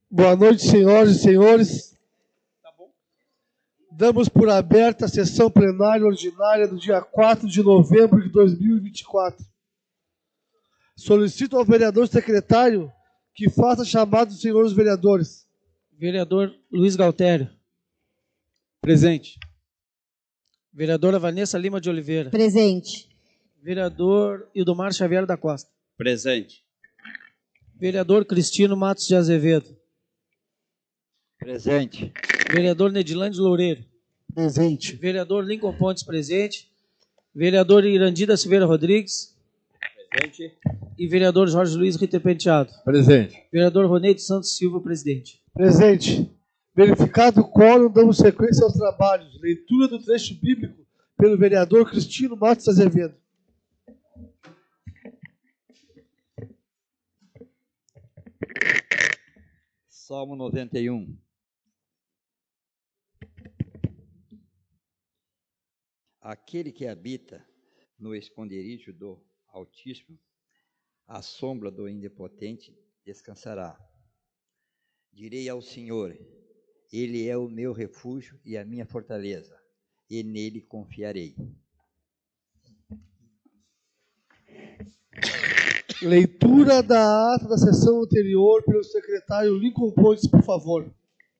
Boa noite, senhoras e senhores. Damos por aberta a sessão plenária ordinária do dia 4 de novembro de 2024. Solicito ao vereador secretário que faça chamado dos senhores vereadores. Vereador Luiz Galtério. Presente. Vereadora Vanessa Lima de Oliveira. Presente. Vereador Ildomar Xavier da Costa. Presente. Vereador Cristino Matos de Azevedo. Presente. Vereador Nedilande Loureiro. Presente. Vereador Lincoln Pontes, presente. Vereador Irandi da Silveira Rodrigues. Presente. E vereador Jorge Luiz Ritter Penteado. Presente. Vereador Roneide Santos Silva, presidente. Presente. Verificado o quórum, damos sequência aos trabalhos. Leitura do trecho bíblico pelo vereador Cristino Matos de Azevedo. Salmo 91. Aquele que habita no esconderijo do Altíssimo, à sombra do Onipotente descansará. Direi ao Senhor, Ele é o meu refúgio e a minha fortaleza, e nele confiarei. Leitura da ata da sessão anterior pelo secretário Lincoln Pontes, por favor.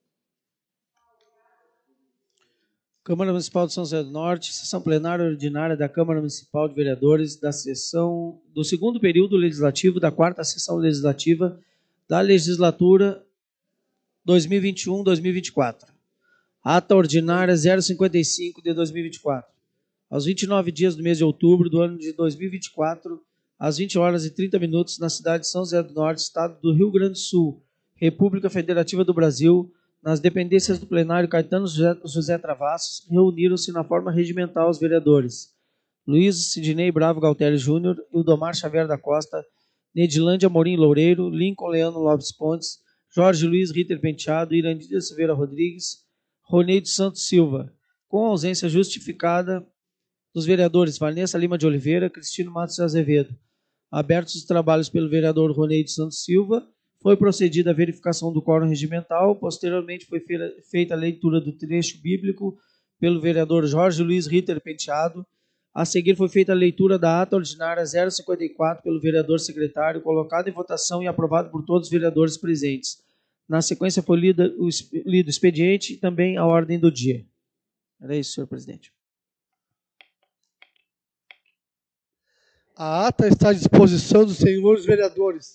Câmara Municipal de São José do Norte, sessão plenária ordinária da Câmara Municipal de Vereadores da sessão do segundo período legislativo da quarta sessão legislativa da legislatura 2021-2024. Ata ordinária 055 de 2024. Aos 29 dias do mês de outubro do ano de 2024, às 20 horas e 30 minutos, na cidade de São José do Norte, estado do Rio Grande do Sul, República Federativa do Brasil, nas dependências do plenário Caetano José Travassos, reuniram-se na forma regimental os vereadores Luiz Sidney Bravo Galtério Júnior, Ildomar Xavier da Costa, Nedilande Amorim Loureiro, Lincoln Leandro Lopes Pontes, Jorge Luiz Ritter Penteado, Irandi da Silveira Rodrigues, Roneide Santos Silva, com ausência justificada dos vereadores Vanessa Lima de Oliveira, Cristino Matos de Azevedo. Abertos os trabalhos pelo vereador Roneide Santos Silva, foi procedida a verificação do quórum regimental, posteriormente foi feita a leitura do trecho bíblico pelo vereador Jorge Luiz Ritter Penteado. A seguir foi feita a leitura da ata ordinária 054 pelo vereador secretário, colocada em votação e aprovada por todos os vereadores presentes. Na sequência foi lido o expediente e também a ordem do dia. Era isso, senhor presidente. A ata está à disposição dos senhores vereadores.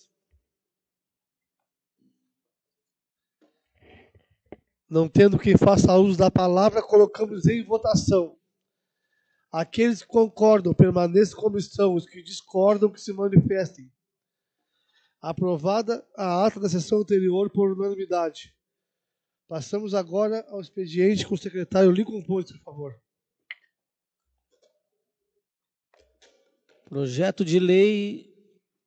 Não tendo quem faça uso da palavra, colocamos em votação. Aqueles que concordam, permaneçam como estão. Os que discordam, que se manifestem. Aprovada a ata da sessão anterior por unanimidade. Passamos agora ao expediente com o secretário Lincoln Pontes, por favor. Projeto de lei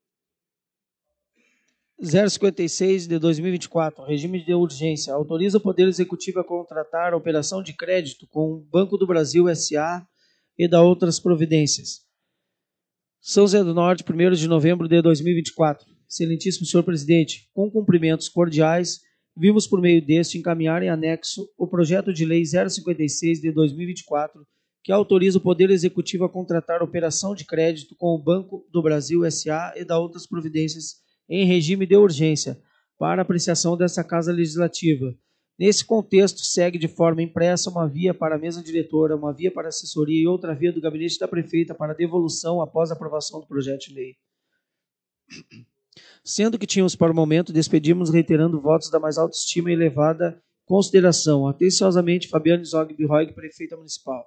056 de 2024, regime de urgência, autoriza o Poder Executivo a contratar a operação de crédito com o Banco do Brasil S.A. e da outras providências. São José do Norte, 1º de novembro de 2024. Excelentíssimo senhor presidente, com cumprimentos cordiais, vimos por meio deste encaminhar em anexo o projeto de lei 056 de 2024, que autoriza o Poder Executivo a contratar a operação de crédito com o Banco do Brasil S.A. e da outras providências em regime de urgência, para apreciação dessa Casa Legislativa. Nesse contexto, segue de forma impressa uma via para a mesa diretora, uma via para a assessoria e outra via do gabinete da prefeita para devolução após a aprovação do projeto de lei. Sendo que tínhamos para o momento, despedimos reiterando votos da mais alta estima e elevada consideração. Atenciosamente, Fabiane Zog Birroig, prefeita municipal.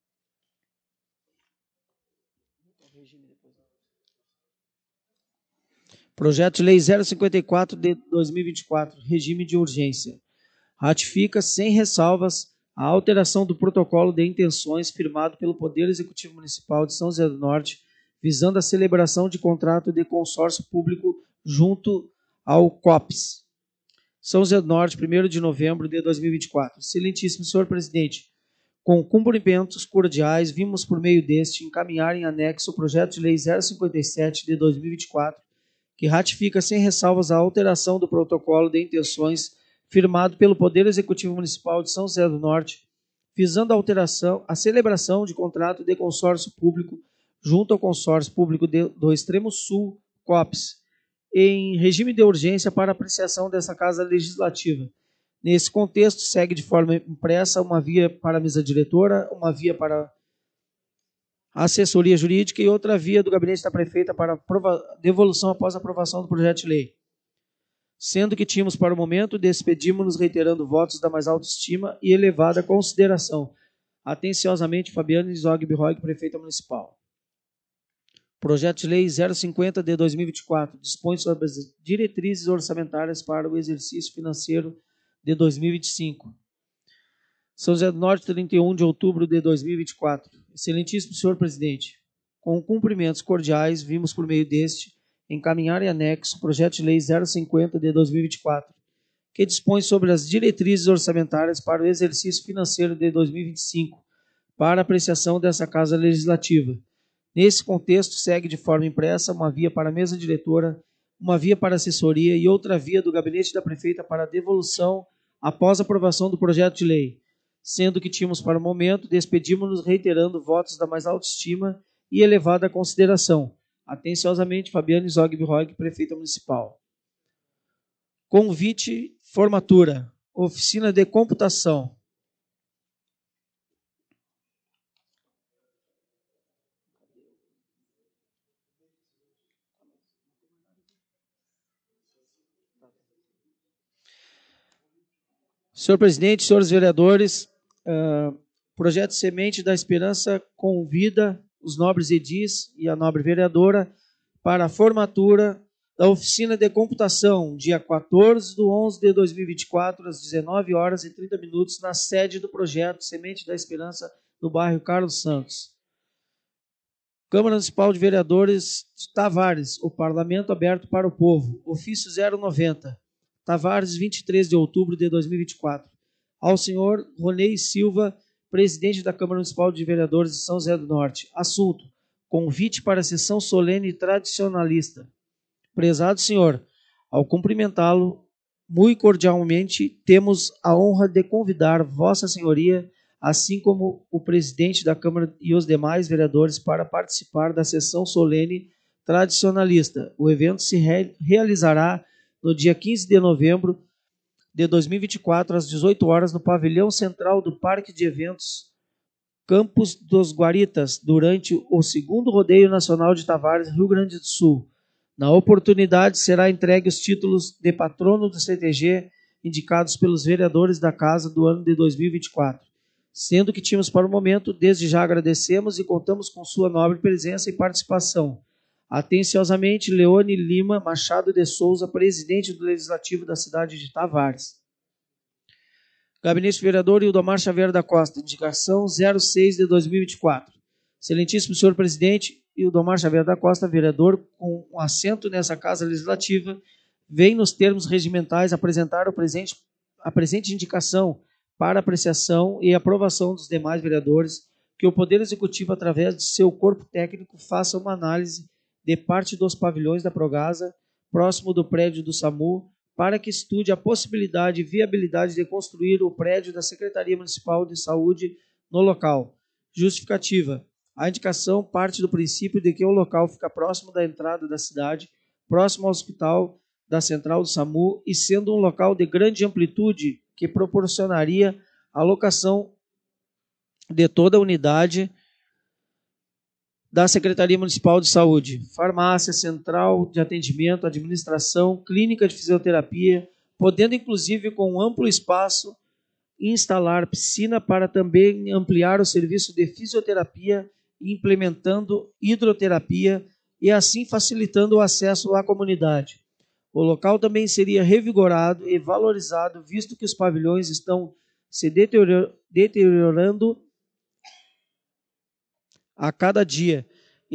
Projeto de Lei 054 de 2024, regime de urgência. Ratifica, sem ressalvas, a alteração do protocolo de intenções firmado pelo Poder Executivo Municipal de São José do Norte, visando a celebração de contrato de consórcio público junto ao COPS. São José do Norte, 1º de novembro de 2024. Excelentíssimo senhor presidente, com cumprimentos cordiais, vimos por meio deste encaminhar em anexo o projeto de lei 057 de 2024, que ratifica sem ressalvas a alteração do protocolo de intenções firmado pelo Poder Executivo Municipal de São José do Norte, visando a celebração de contrato de consórcio público junto ao consórcio público do Extremo Sul, COPS, em regime de urgência para apreciação dessa Casa Legislativa. Nesse contexto, segue de forma impressa uma via para a mesa diretora, uma via para a assessoria jurídica e outra via do gabinete da prefeita para devolução após a aprovação do projeto de lei. Sendo que tínhamos para o momento, despedimos-nos reiterando votos da mais alta estima e elevada consideração. Atenciosamente, Fabiane Zogby-Roig, prefeita municipal. Projeto de Lei 050 de 2024 dispõe sobre as diretrizes orçamentárias para o exercício financeiro de 2025. São José do Norte, 31 de outubro de 2024. Excelentíssimo senhor presidente, com cumprimentos cordiais, vimos por meio deste encaminhar em anexo o projeto de lei 050 de 2024, que dispõe sobre as diretrizes orçamentárias para o exercício financeiro de 2025, para apreciação dessa Casa Legislativa. Nesse contexto, segue de forma impressa uma via para a mesa diretora, uma via para a assessoria e outra via do gabinete da prefeita para a devolução após a aprovação do projeto de lei, sendo que tínhamos para o momento, despedimos-nos reiterando votos da mais alta estima e elevada consideração. Atenciosamente, Fabiane Zogby-Roig, prefeita municipal. Convite, formatura, oficina de computação. Senhor presidente, senhores vereadores, projeto Semente da Esperança convida os nobres edis e a nobre vereadora para a formatura da oficina de computação, dia 14/11/2024, às 19h30, na sede do projeto Semente da Esperança, no bairro Carlos Santos. Câmara Municipal de Vereadores de Tavares, o Parlamento aberto para o povo, ofício 090, Tavares, 23 de outubro de 2024. Ao senhor Ronei Silva, presidente da Câmara Municipal de Vereadores de São José do Norte. Assunto: convite para a sessão solene e tradicionalista. Prezado senhor, ao cumprimentá-lo muito cordialmente, temos a honra de convidar Vossa Senhoria, assim como o presidente da Câmara e os demais vereadores, para participar da sessão solene tradicionalista. O evento se realizará no dia 15 de novembro de 2024, às 18 horas, no pavilhão central do Parque de Eventos Campos dos Guaritas, durante o 2º Rodeio Nacional de Tavares, Rio Grande do Sul. Na oportunidade, será entregue os títulos de patrono do CTG indicados pelos vereadores da Casa do ano de 2024. Sendo que tínhamos para o momento, desde já agradecemos e contamos com sua nobre presença e participação. Atenciosamente, Leone Lima Machado de Souza, presidente do Legislativo da cidade de Tavares. Gabinete Vereador Ildomar Xavier da Costa, indicação 06 de 2024. Excelentíssimo senhor presidente, Ildomar Xavier da Costa, vereador com um assento nessa Casa Legislativa, vem nos termos regimentais apresentar a presente indicação para apreciação e aprovação dos demais vereadores, que o Poder Executivo, através de seu corpo técnico, faça uma análise de parte dos pavilhões da Progasa, próximo do prédio do SAMU, para que estude a possibilidade e viabilidade de construir o prédio da Secretaria Municipal de Saúde no local. Justificativa: a indicação parte do princípio de que o local fica próximo da entrada da cidade, próximo ao hospital da central do SAMU, e sendo um local de grande amplitude que proporcionaria a locação de toda a unidade da Secretaria Municipal de Saúde, farmácia, central de atendimento, administração, clínica de fisioterapia, podendo inclusive com um amplo espaço instalar piscina para também ampliar o serviço de fisioterapia, implementando hidroterapia e assim facilitando o acesso à comunidade. O local também seria revigorado e valorizado, visto que os pavilhões estão se deteriorando a cada dia,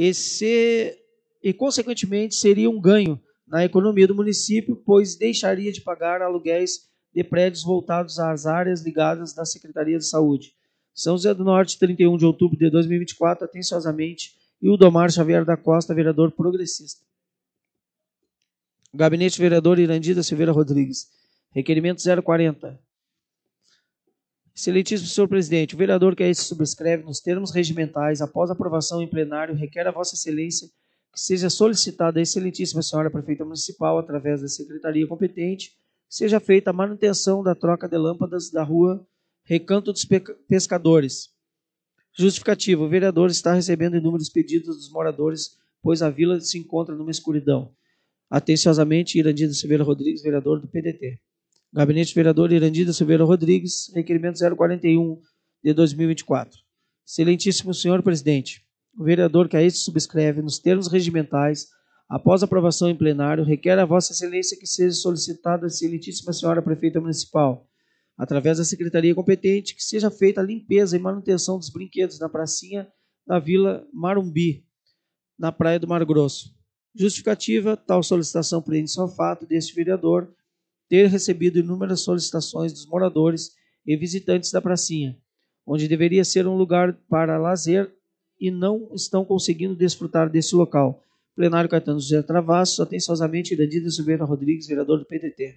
e consequentemente seria um ganho na economia do município, pois deixaria de pagar aluguéis de prédios voltados às áreas ligadas da Secretaria de Saúde. São José do Norte, 31 de outubro de 2024, atenciosamente, Ildomar Xavier da Costa, vereador progressista. Gabinete Vereador Irandi da Silveira Rodrigues. Requerimento 040. Excelentíssimo senhor presidente, o vereador que a este subscreve nos termos regimentais, após aprovação em plenário, requer a vossa excelência que seja solicitada à excelentíssima senhora prefeita municipal, através da secretaria competente, que seja feita a manutenção da troca de lâmpadas da rua Recanto dos Pescadores. Justificativa, o vereador está recebendo inúmeros pedidos dos moradores, pois a vila se encontra numa escuridão. Atenciosamente, Irandi da Silveira Rodrigues, vereador do PDT. Gabinete Vereador Irandi da Silveira Rodrigues, requerimento 041 de 2024. Excelentíssimo senhor presidente, o vereador que a este subscreve nos termos regimentais, após aprovação em plenário, requer a vossa excelência que seja solicitada a excelentíssima senhora prefeita municipal, através da secretaria competente, que seja feita a limpeza e manutenção dos brinquedos na pracinha da Vila Marumbi, na Praia do Mar Grosso. Justificativa, tal solicitação prende-se ao fato deste vereador ter recebido inúmeras solicitações dos moradores e visitantes da pracinha, onde deveria ser um lugar para lazer e não estão conseguindo desfrutar desse local. Plenário Caetano José Travassos, atenciosamente, Irandi da Silveira Rodrigues, vereador do PDT.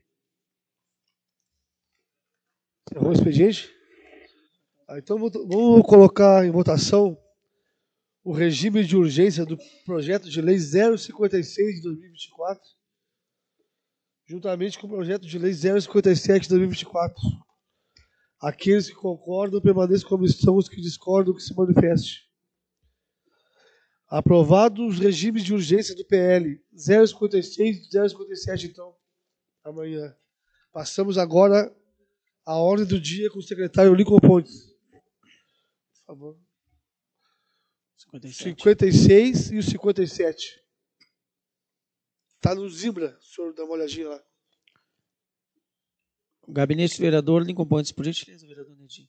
Encerrou o expediente? Então vamos colocar em votação o regime de urgência do projeto de lei 056 de 2024, juntamente com o projeto de lei 057 de 2024. Aqueles que concordam permaneçam como estão, os que discordam que se manifestem. Aprovados os regimes de urgência do PL 056 e 057, então, amanhã. Passamos agora à ordem do dia com o secretário Lincoln Pontes. Por favor. 56 e o 57. Está no Zimbra, o senhor dá uma olhadinha lá. Gabinete Vereador Lincoln Pontes, por gentileza, vereador Nedim.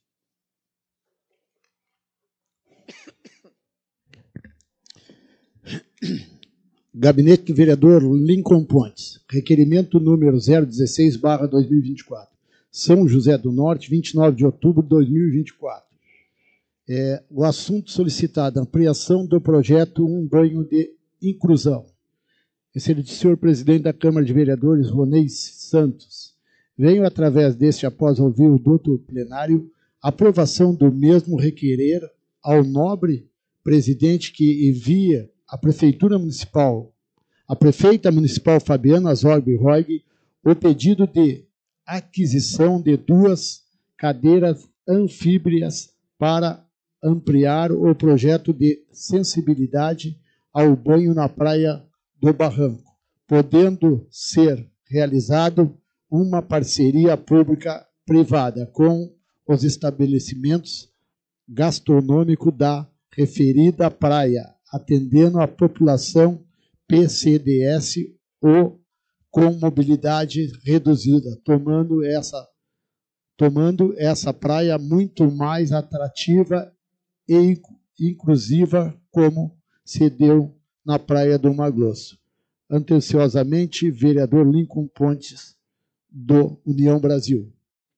Gabinete do Vereador Lincoln Pontes. Requerimento número 016/2024. São José do Norte, 29 de outubro de 2024. O assunto solicitado, ampliação do projeto Um Banho de Inclusão. Excelente senhor presidente da Câmara de Vereadores, Ronei Santos. Venho, através deste, após ouvir o doutor plenário, aprovação do mesmo requerer ao nobre presidente que envia a Prefeitura Municipal, a Prefeita Municipal Fabiana Zorbi Roig, o pedido de aquisição de 2 cadeiras anfíbias para ampliar o projeto de sensibilidade ao banho na Praia do Barranco, podendo ser realizado uma parceria pública-privada com os estabelecimentos gastronômicos da referida praia, atendendo a população PCDS ou com mobilidade reduzida, tomando essa praia muito mais atrativa e inclusiva, como se deu na Praia do Mar Grosso. Atenciosamente, vereador Lincoln Pontes, do União Brasil.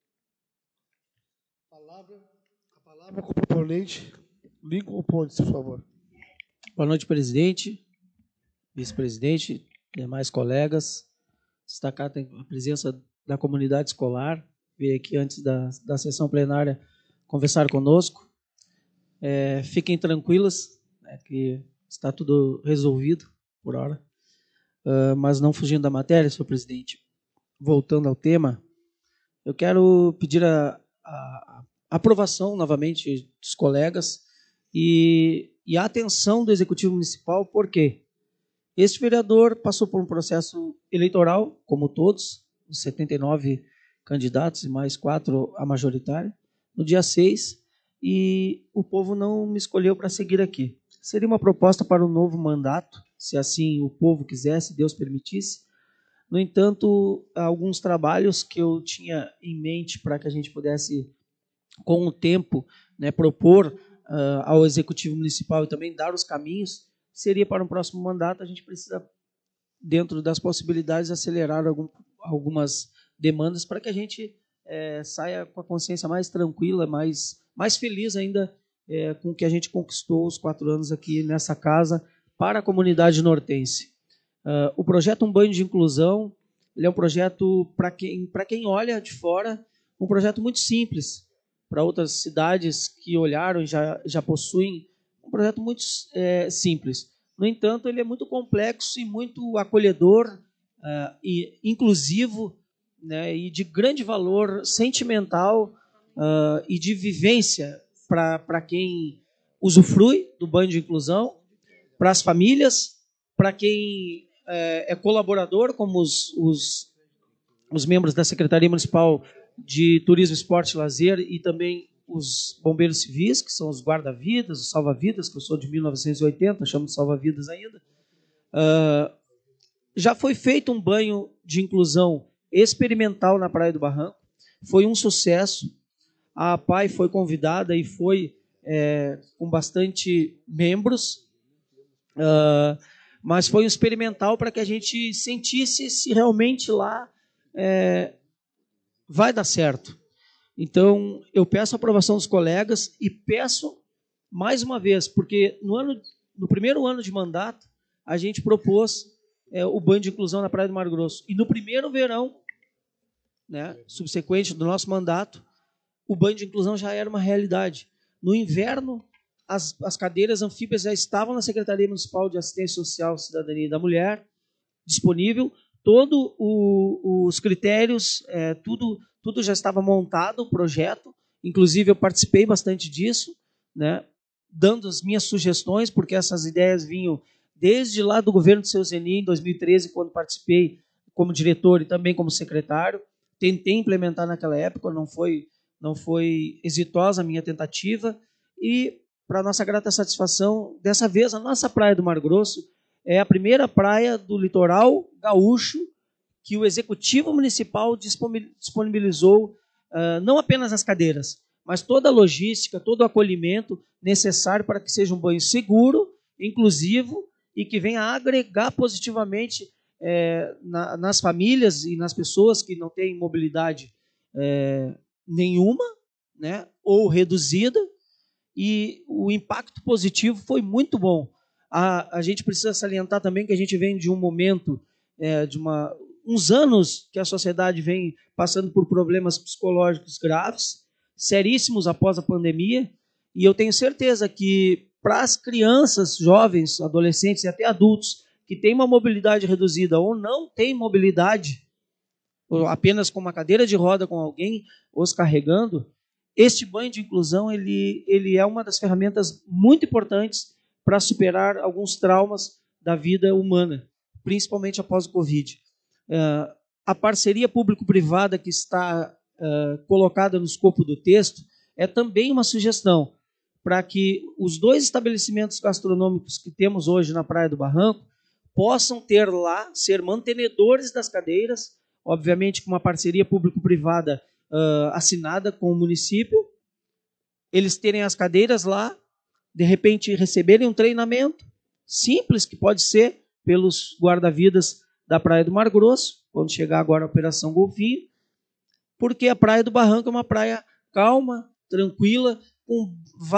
A palavra com o proponente, Lincoln Pontes, por favor. Boa noite, presidente, vice-presidente, demais colegas. Destacar a presença da comunidade escolar, veio aqui antes da sessão plenária conversar conosco. Fiquem tranquilas, que está tudo resolvido por hora, mas não fugindo da matéria, senhor presidente. Voltando ao tema, eu quero pedir a aprovação novamente dos colegas e a atenção do Executivo Municipal, porque este vereador passou por um processo eleitoral, como todos, os 79 candidatos e mais 4 a majoritária, no dia 6, e o povo não me escolheu para seguir aqui. Seria uma proposta para um novo mandato, se assim o povo quisesse, Deus permitisse. No entanto, alguns trabalhos que eu tinha em mente para que a gente pudesse, com o tempo, propor ao Executivo Municipal e também dar os caminhos, seria para um próximo mandato. A gente precisa, dentro das possibilidades, acelerar algumas demandas para que a gente saia com a consciência mais tranquila, mais feliz ainda com o que a gente conquistou os 4 anos aqui nessa casa para a comunidade nortense. O projeto Um Banho de Inclusão, ele é um projeto, para quem olha de fora, um projeto muito simples. Para outras cidades que olharam e já possuem, um projeto muito simples. No entanto, ele é muito complexo e muito acolhedor e inclusivo, né, e de grande valor sentimental e de vivência para quem usufrui do banho de inclusão, para as famílias, para quem é colaborador, como os membros da Secretaria Municipal de Turismo, Esporte e Lazer, e também os bombeiros civis, que são os guarda-vidas, os salva-vidas, que eu sou de 1980, chamo de salva-vidas ainda. Já foi feito um banho de inclusão experimental na Praia do Barranco, foi um sucesso. A APAI foi convidada e foi com bastante membros, mas foi um experimental para que a gente sentisse se realmente lá vai dar certo. Então, eu peço a aprovação dos colegas e peço mais uma vez, porque no primeiro ano de mandato, a gente propôs o banho de inclusão na Praia do Mato Grosso. E no primeiro verão, né, subsequente do nosso mandato, o banho de inclusão já era uma realidade. No inverno, as cadeiras anfíbias já estavam na Secretaria Municipal de Assistência Social, Cidadania e da Mulher, disponível. Todos os critérios, tudo já estava montado, o projeto. Inclusive, eu participei bastante disso, né, dando as minhas sugestões, porque essas ideias vinham desde lá do governo do seu Zeni, em 2013, quando participei como diretor e também como secretário. Tentei implementar naquela época, não foi exitosa a minha tentativa. E, para nossa grata satisfação, dessa vez, a nossa Praia do Mato Grosso é a primeira praia do litoral gaúcho que o Executivo Municipal disponibilizou não apenas as cadeiras, mas toda a logística, todo o acolhimento necessário para que seja um banho seguro, inclusivo e que venha agregar positivamente nas famílias e nas pessoas que não têm mobilidade nenhuma, né, ou reduzida, e o impacto positivo foi muito bom. A gente precisa salientar também que a gente vem de um momento, uns anos que a sociedade vem passando por problemas psicológicos graves, seríssimos após a pandemia, e eu tenho certeza que para as crianças, jovens, adolescentes e até adultos que têm uma mobilidade reduzida ou não têm mobilidade, ou apenas com uma cadeira de roda com alguém os carregando, este banho de inclusão ele é uma das ferramentas muito importantes para superar alguns traumas da vida humana, principalmente após o Covid. A parceria público-privada que está colocada no escopo do texto é também uma sugestão para que os 2 estabelecimentos gastronômicos que temos hoje na Praia do Barranco possam ter lá, ser mantenedores das cadeiras, obviamente com uma parceria público-privada assinada com o município, eles terem as cadeiras lá, de repente receberem um treinamento simples, que pode ser pelos guarda-vidas da Praia do Mato Grosso, quando chegar agora a Operação Golfinho, porque a Praia do Barranco é uma praia calma, tranquila, com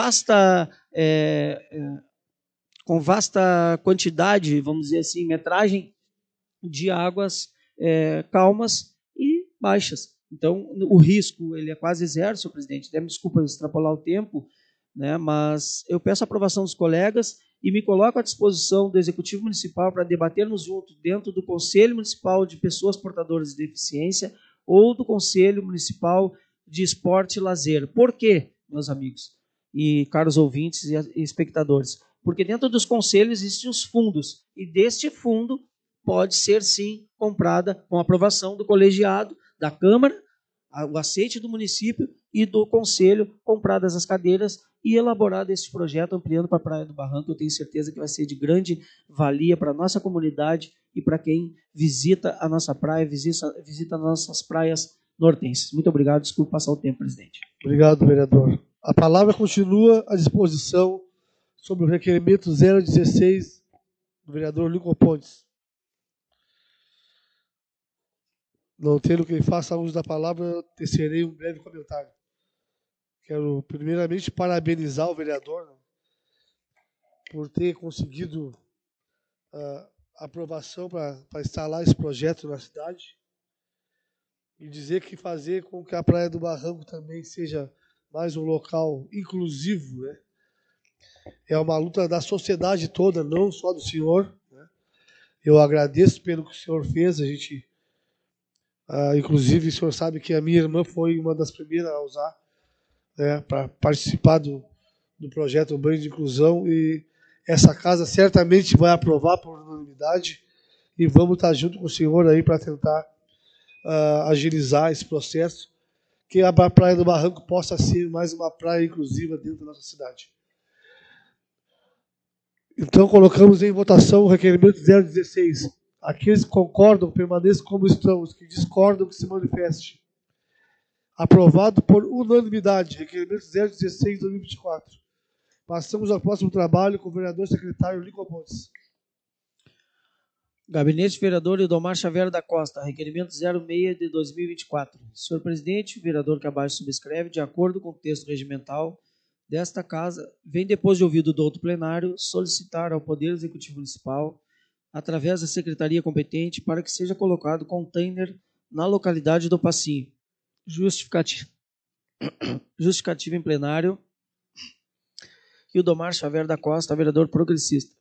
vasta quantidade, vamos dizer assim, metragem de águas calmas e baixas. Então, o risco ele é quase zero, senhor presidente. Dê-me desculpa extrapolar o tempo, né, mas eu peço a aprovação dos colegas e me coloco à disposição do Executivo Municipal para debatermos juntos dentro do Conselho Municipal de Pessoas Portadoras de Deficiência ou do Conselho Municipal de Esporte e Lazer. Por quê, meus amigos e caros ouvintes e espectadores? Porque dentro dos conselhos existem os fundos, e deste fundo pode ser, sim, comprada com aprovação do colegiado, da Câmara, o aceite do município e do Conselho, compradas as cadeiras e elaborado esse projeto ampliando para a Praia do Barranco. Eu tenho certeza que vai ser de grande valia para a nossa comunidade e para quem visita a nossa praia, visita as nossas praias nortenses. Muito obrigado, desculpe passar o tempo, presidente. Obrigado, vereador. A palavra continua à disposição sobre o requerimento 016 do vereador Lincoln Pontes. Não tendo quem faça uso da palavra, eu tecerei um breve comentário. Quero, primeiramente, parabenizar o vereador por ter conseguido aprovação para instalar esse projeto na cidade e dizer que fazer com que a Praia do Barranco também seja mais um local inclusivo, né? É uma luta da sociedade toda, não só do senhor, né? Eu agradeço pelo que o senhor fez. A gente, inclusive, o senhor sabe que a minha irmã foi uma das primeiras a usar, né, para participar do projeto Banho de Inclusão, e essa casa certamente vai aprovar por unanimidade e vamos estar junto com o senhor aí para tentar agilizar esse processo, que a Praia do Barranco possa ser mais uma praia inclusiva dentro da nossa cidade. Então, colocamos em votação o requerimento 016. Aqueles que concordam, permaneçam como estão. Os que discordam, que se manifeste. Aprovado por unanimidade. Requerimento 016 de 2024. Passamos ao próximo trabalho com o vereador secretário Lincoln Pontes. Gabinete Vereador Ildomar Xavier da Costa, requerimento 06 de 2024. Senhor presidente, o vereador que abaixo subscreve, de acordo com o texto regimental desta casa, vem, depois de ouvido do outro plenário, solicitar ao Poder Executivo Municipal, através da secretaria competente, para que seja colocado container na localidade do Passinho. Justificativa em plenário. Ildomar Xavier da Costa, vereador progressista.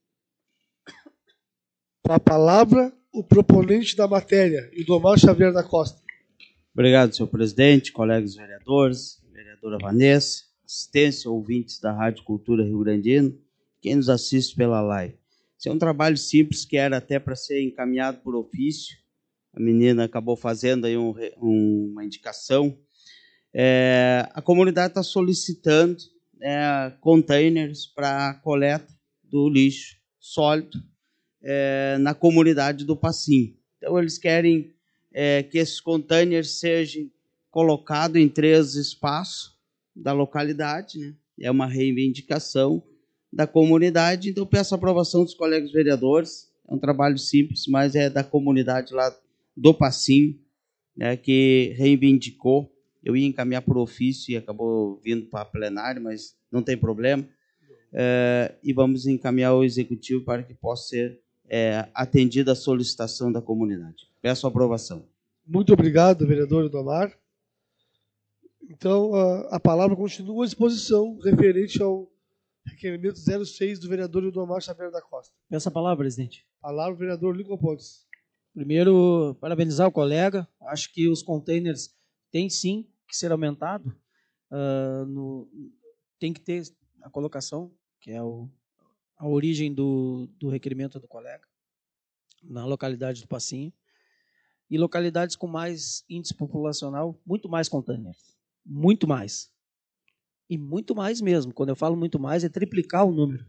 Com a palavra, o proponente da matéria, Ildomar Xavier da Costa. Obrigado, senhor presidente, colegas vereadores, vereadora Vanessa, assistência, ouvintes da Rádio Cultura Rio Grandino, quem nos assiste pela live. Esse é um trabalho simples que era até para ser encaminhado por ofício. A menina acabou fazendo aí uma indicação. A comunidade está solicitando containers para a coleta do lixo sólido na comunidade do Passinho. Então, eles querem que esses containers sejam colocados em 3 espaços da localidade, né? É uma reivindicação da comunidade, então peço a aprovação dos colegas vereadores. É um trabalho simples, mas é da comunidade lá do Passinho, né, que reivindicou. Eu ia encaminhar por ofício e acabou vindo para plenário, mas não tem problema. E vamos encaminhar ao executivo para que possa ser atendida a solicitação da comunidade. Peço a aprovação. Muito obrigado, vereador Ildomar. Então, a palavra continua à disposição, referente ao requerimento 06 do vereador Ildomar Xavier da Costa. Peço a palavra, presidente. Palavra, vereador Lincoln Pontes. Primeiro, parabenizar o colega. Acho que os containers têm sim que ser aumentado. Tem que ter a colocação, que é a origem do requerimento do colega, na localidade do Passinho. E localidades com mais índice populacional, muito mais containers. Muito mais. E muito mais mesmo. Quando eu falo muito mais, é triplicar o número.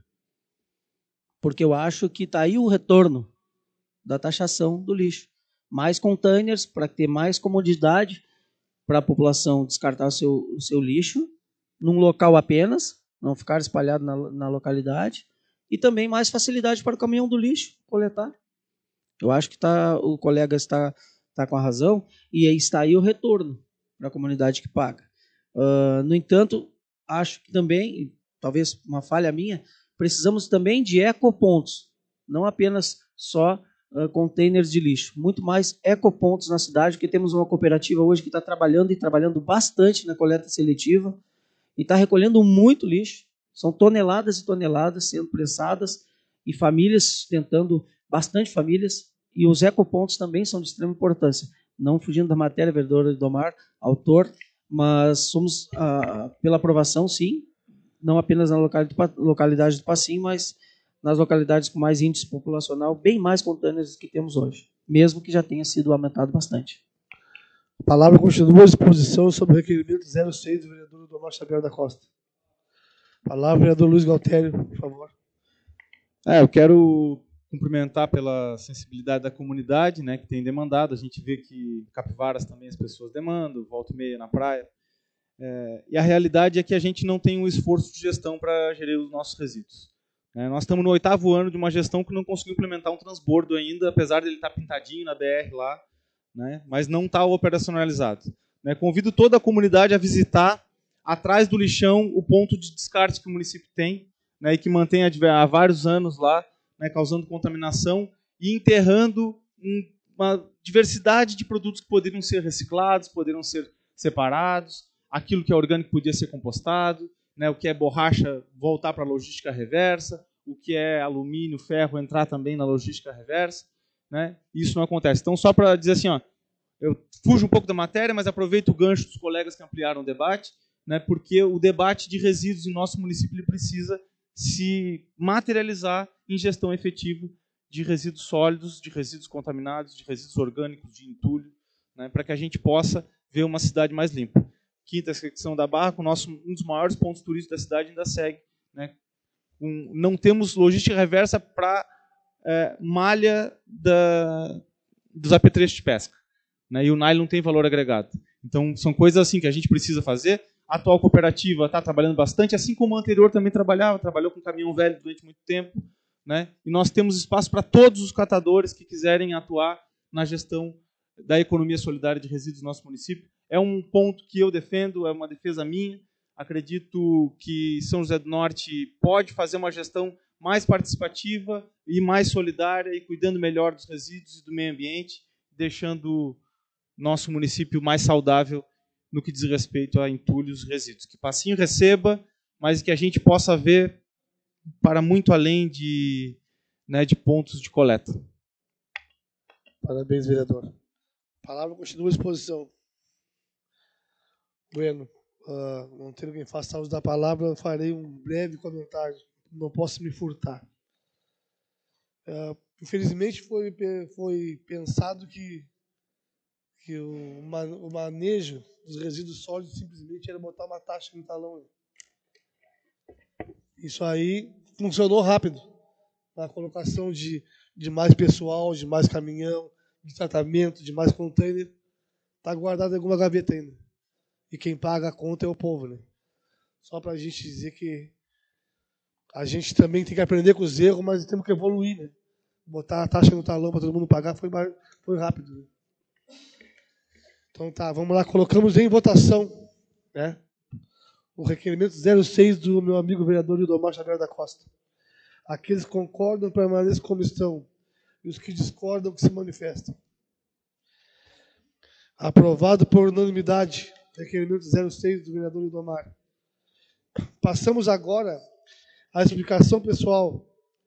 Porque eu acho que está aí o retorno da taxação do lixo. Mais containers para ter mais comodidade para a população descartar o seu lixo num local apenas, não ficar espalhado na localidade, e também mais facilidade para o caminhão do lixo coletar. Eu acho que o colega está com a razão, e aí está aí o retorno para a comunidade que paga. No entanto, acho que também, talvez uma falha minha, precisamos também de ecopontos, não apenas só containers de lixo, muito mais ecopontos na cidade, porque temos uma cooperativa hoje que está trabalhando bastante na coleta seletiva e está recolhendo muito lixo. São toneladas e toneladas sendo pressadas e famílias sustentando, bastante famílias, e os ecopontos também são de extrema importância. Não fugindo da matéria, vereador Ildomar, autor, mas somos pela aprovação, sim, não apenas na localidade do Passinho, mas nas localidades com mais índice populacional, bem mais containers que temos hoje, mesmo que já tenha sido aumentado bastante. A palavra continua à disposição sobre o requerimento 06 do vereador Ildomar Xavier da Costa. Palavra, vereador Luiz Galtério, por favor. Eu quero cumprimentar pela sensibilidade da comunidade, né, que tem demandado. A gente vê que Capivaras também as pessoas demandam, volta e meia na praia. E a realidade é que a gente não tem um esforço de gestão para gerir os nossos resíduos. Nós estamos no 8º ano de uma gestão que não conseguiu implementar um transbordo ainda, apesar dele estar pintadinho na BR lá, né, mas não está operacionalizado. Convido toda a comunidade a visitar, atrás do lixão, o ponto de descarte que o município tem, e que mantém há vários anos lá, causando contaminação e enterrando uma diversidade de produtos que poderiam ser reciclados, poderiam ser separados, aquilo que é orgânico podia ser compostado, né, o que é borracha voltar para a logística reversa, o que é alumínio, ferro entrar também na logística reversa, né? Isso não acontece. Então, só para dizer assim, ó, eu fujo um pouco da matéria, mas aproveito o gancho dos colegas que ampliaram o debate, né, porque o debate de resíduos em nosso município ele precisa se materializar em gestão efetiva de resíduos sólidos, de resíduos contaminados, de resíduos orgânicos, de entulho, né, para que a gente possa ver uma cidade mais limpa. Quinta secção da Barra, com um dos maiores pontos turísticos da cidade, ainda segue, né, não temos logística reversa para malha dos apetrechos de pesca, né, e o nylon tem valor agregado. Então, são coisas assim que a gente precisa fazer. A atual cooperativa está trabalhando bastante, assim como a anterior também trabalhou com caminhão velho durante muito tempo, né, e nós temos espaço para todos os catadores que quiserem atuar na gestão da economia solidária de resíduos do nosso município. É um ponto que eu defendo, é uma defesa minha. Acredito que São José do Norte pode fazer uma gestão mais participativa e mais solidária e cuidando melhor dos resíduos e do meio ambiente, deixando nosso município mais saudável no que diz respeito a entulhos e resíduos. Que Passinho receba, mas que a gente possa ver para muito além de pontos de coleta. Parabéns, vereador. A palavra continua à exposição. Bueno, não tendo quem faça uso da palavra, eu farei um breve comentário. Não posso me furtar. Infelizmente, foi pensado que o manejo dos resíduos sólidos simplesmente era botar uma taxa no talão. Isso aí funcionou rápido. Na colocação de mais pessoal, de mais caminhão, de tratamento, de mais container, está guardado em alguma gaveta ainda. E quem paga a conta é o povo, né? Só para a gente dizer que a gente também tem que aprender com os erros, mas temos que evoluir, né? Botar a taxa no talão para todo mundo pagar foi rápido, né? Então tá, vamos lá, colocamos em votação, né, o requerimento 06 do meu amigo vereador Ildomar Xavier da Costa. Aqueles que concordam permaneçam como estão, e os que discordam que se manifestem. Aprovado por unanimidade, requerimento 06 do vereador Ildomar. Passamos agora à explicação pessoal.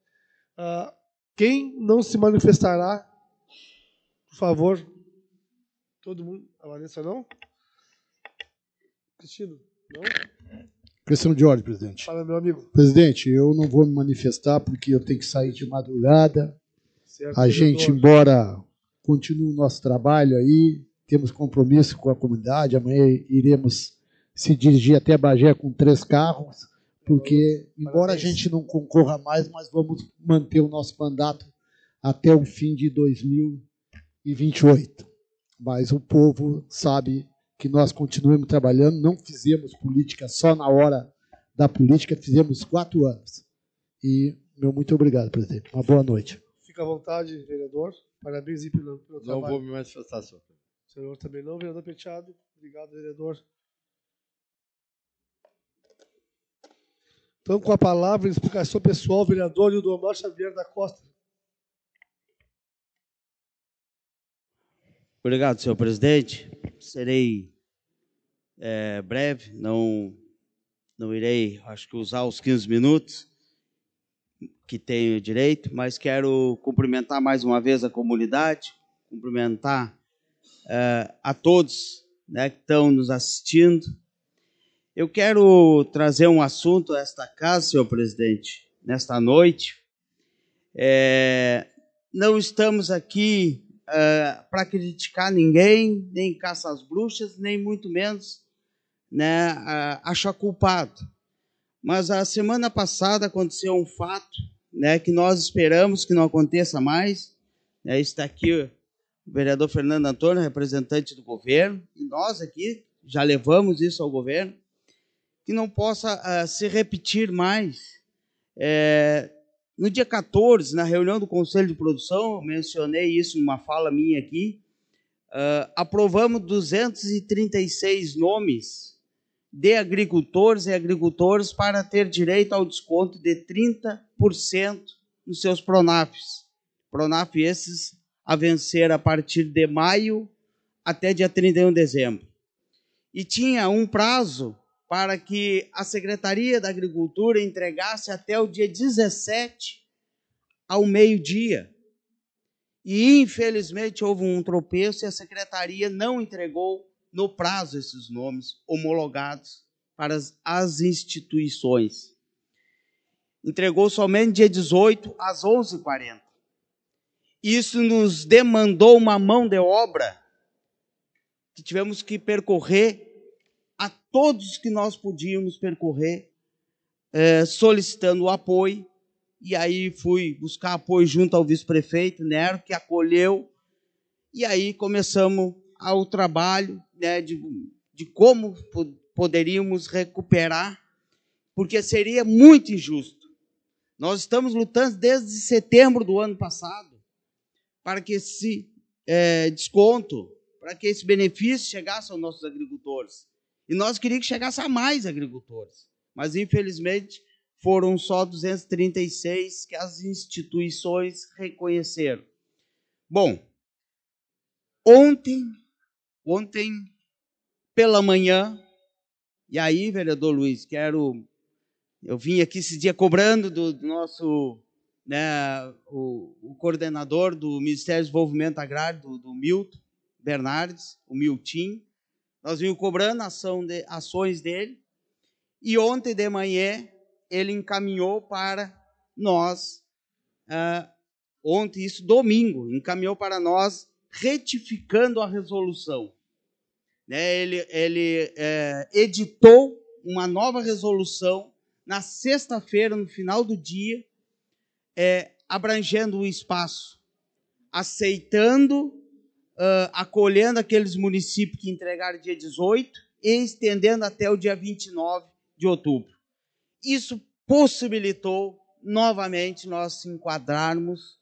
Quem não se manifestará, por favor, todo mundo. A Vanessa não? Cristino, não? Questão de ordem, presidente. Fala, meu amigo. Presidente, eu não vou me manifestar porque eu tenho que sair de madrugada. Certo, a gente, embora continue o nosso trabalho aí, temos compromisso com a comunidade. Amanhã iremos se dirigir até Bagé com 3 carros, porque, embora a gente não concorra mais, mas vamos manter o nosso mandato até o fim de 2028. Mas o povo sabe que nós continuamos trabalhando, não fizemos política só na hora da política, fizemos 4 anos. E, muito obrigado, presidente. Uma boa noite. Fica à vontade, vereador. Parabéns pelo trabalho. Não vou me manifestar, senhor. O senhor também não, vereador Penteado. Obrigado, vereador. Então, com a palavra, explicação pessoal, vereador Ildomar Xavier da Costa. Obrigado, senhor presidente. Serei breve, não irei, acho que, usar os 15 minutos que tenho direito, mas quero cumprimentar mais uma vez a comunidade, cumprimentar a todos, né, que estão nos assistindo. Eu quero trazer um assunto a esta casa, senhor presidente, nesta noite. Não estamos aqui para criticar ninguém, nem caça às bruxas, nem muito menos, né, achar culpado. Mas a semana passada aconteceu um fato, né, que nós esperamos que não aconteça mais. Está aqui o vereador Fernando Antônio, representante do governo, e nós aqui já levamos isso ao governo, que não possa se repetir mais. No dia 14, na reunião do Conselho de Produção, eu mencionei isso numa fala minha aqui, aprovamos 236 nomes de agricultores e agricultoras para ter direito ao desconto de 30% nos seus PRONAFs, Pronaf esses a vencer a partir de maio até dia 31 de dezembro. E tinha um prazo para que a Secretaria da Agricultura entregasse até o dia 17 ao meio-dia. E, infelizmente, houve um tropeço e a Secretaria não entregou no prazo esses nomes homologados para as instituições. Entregou somente dia 18 às 11h40. Isso nos demandou uma mão de obra que tivemos que percorrer a todos que nós podíamos percorrer, solicitando o apoio. E aí fui buscar apoio junto ao vice-prefeito Nero, que acolheu. E aí começamos ao trabalho, né, de como poderíamos recuperar, porque seria muito injusto. Nós estamos lutando desde setembro do ano passado para que esse desconto, para que esse benefício chegasse aos nossos agricultores. E nós queríamos que chegasse a mais agricultores. Mas, infelizmente, foram só 236 que as instituições reconheceram. Bom, ontem pela manhã, e aí, vereador Luiz, eu vim aqui esse dia cobrando do nosso, né, o coordenador do Ministério do Desenvolvimento Agrário, do Milton Bernardes, o Miltinho. Nós vimos cobrando ações dele, e ontem de manhã ele encaminhou para nós, ontem, isso domingo, encaminhou para nós, retificando a resolução. Né, ele editou uma nova resolução na sexta-feira, no final do dia, abrangendo o espaço, aceitando, acolhendo aqueles municípios que entregaram dia 18 e estendendo até o dia 29 de outubro. Isso possibilitou novamente nós se enquadrarmos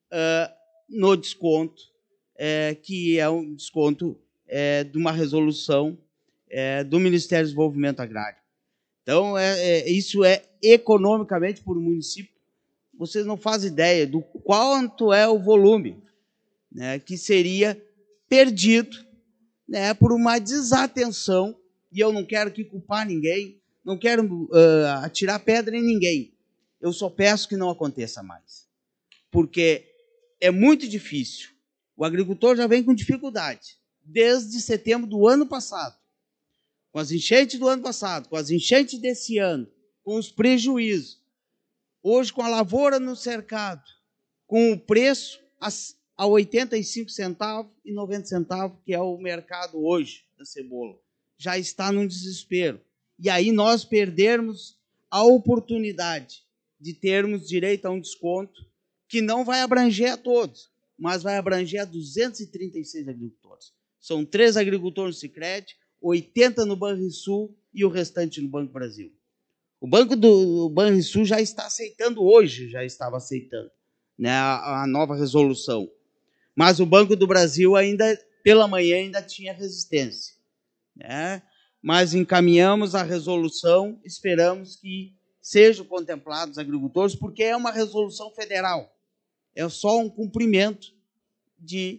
no desconto, que é um desconto de uma resolução do Ministério do Desenvolvimento Agrário. Então, isso economicamente por município, vocês não fazem ideia do quanto é o volume, né, que seria perdido, né, por uma desatenção, e eu não quero aqui culpar ninguém, não quero atirar pedra em ninguém. Eu só peço que não aconteça mais. Porque é muito difícil. O agricultor já vem com dificuldade. Desde setembro do ano passado. Com as enchentes do ano passado, com as enchentes desse ano, com os prejuízos. Hoje, com a lavoura no cercado, com o preço a 85 centavos e 90 centavos, que é o mercado hoje da cebola. Já está num desespero. E aí nós perdermos a oportunidade de termos direito a um desconto que não vai abranger a todos, mas vai abranger a 236 agricultores. São 3 agricultores no Sicredi, 80 no Banrisul e o restante no Banco Brasil. O Banco do Banrisul já está aceitando hoje, já estava aceitando, né, a nova resolução. Mas o Banco do Brasil ainda, pela manhã, ainda tinha resistência, né? Mas encaminhamos a resolução, esperamos que sejam contemplados os agricultores, porque é uma resolução federal. É só um cumprimento de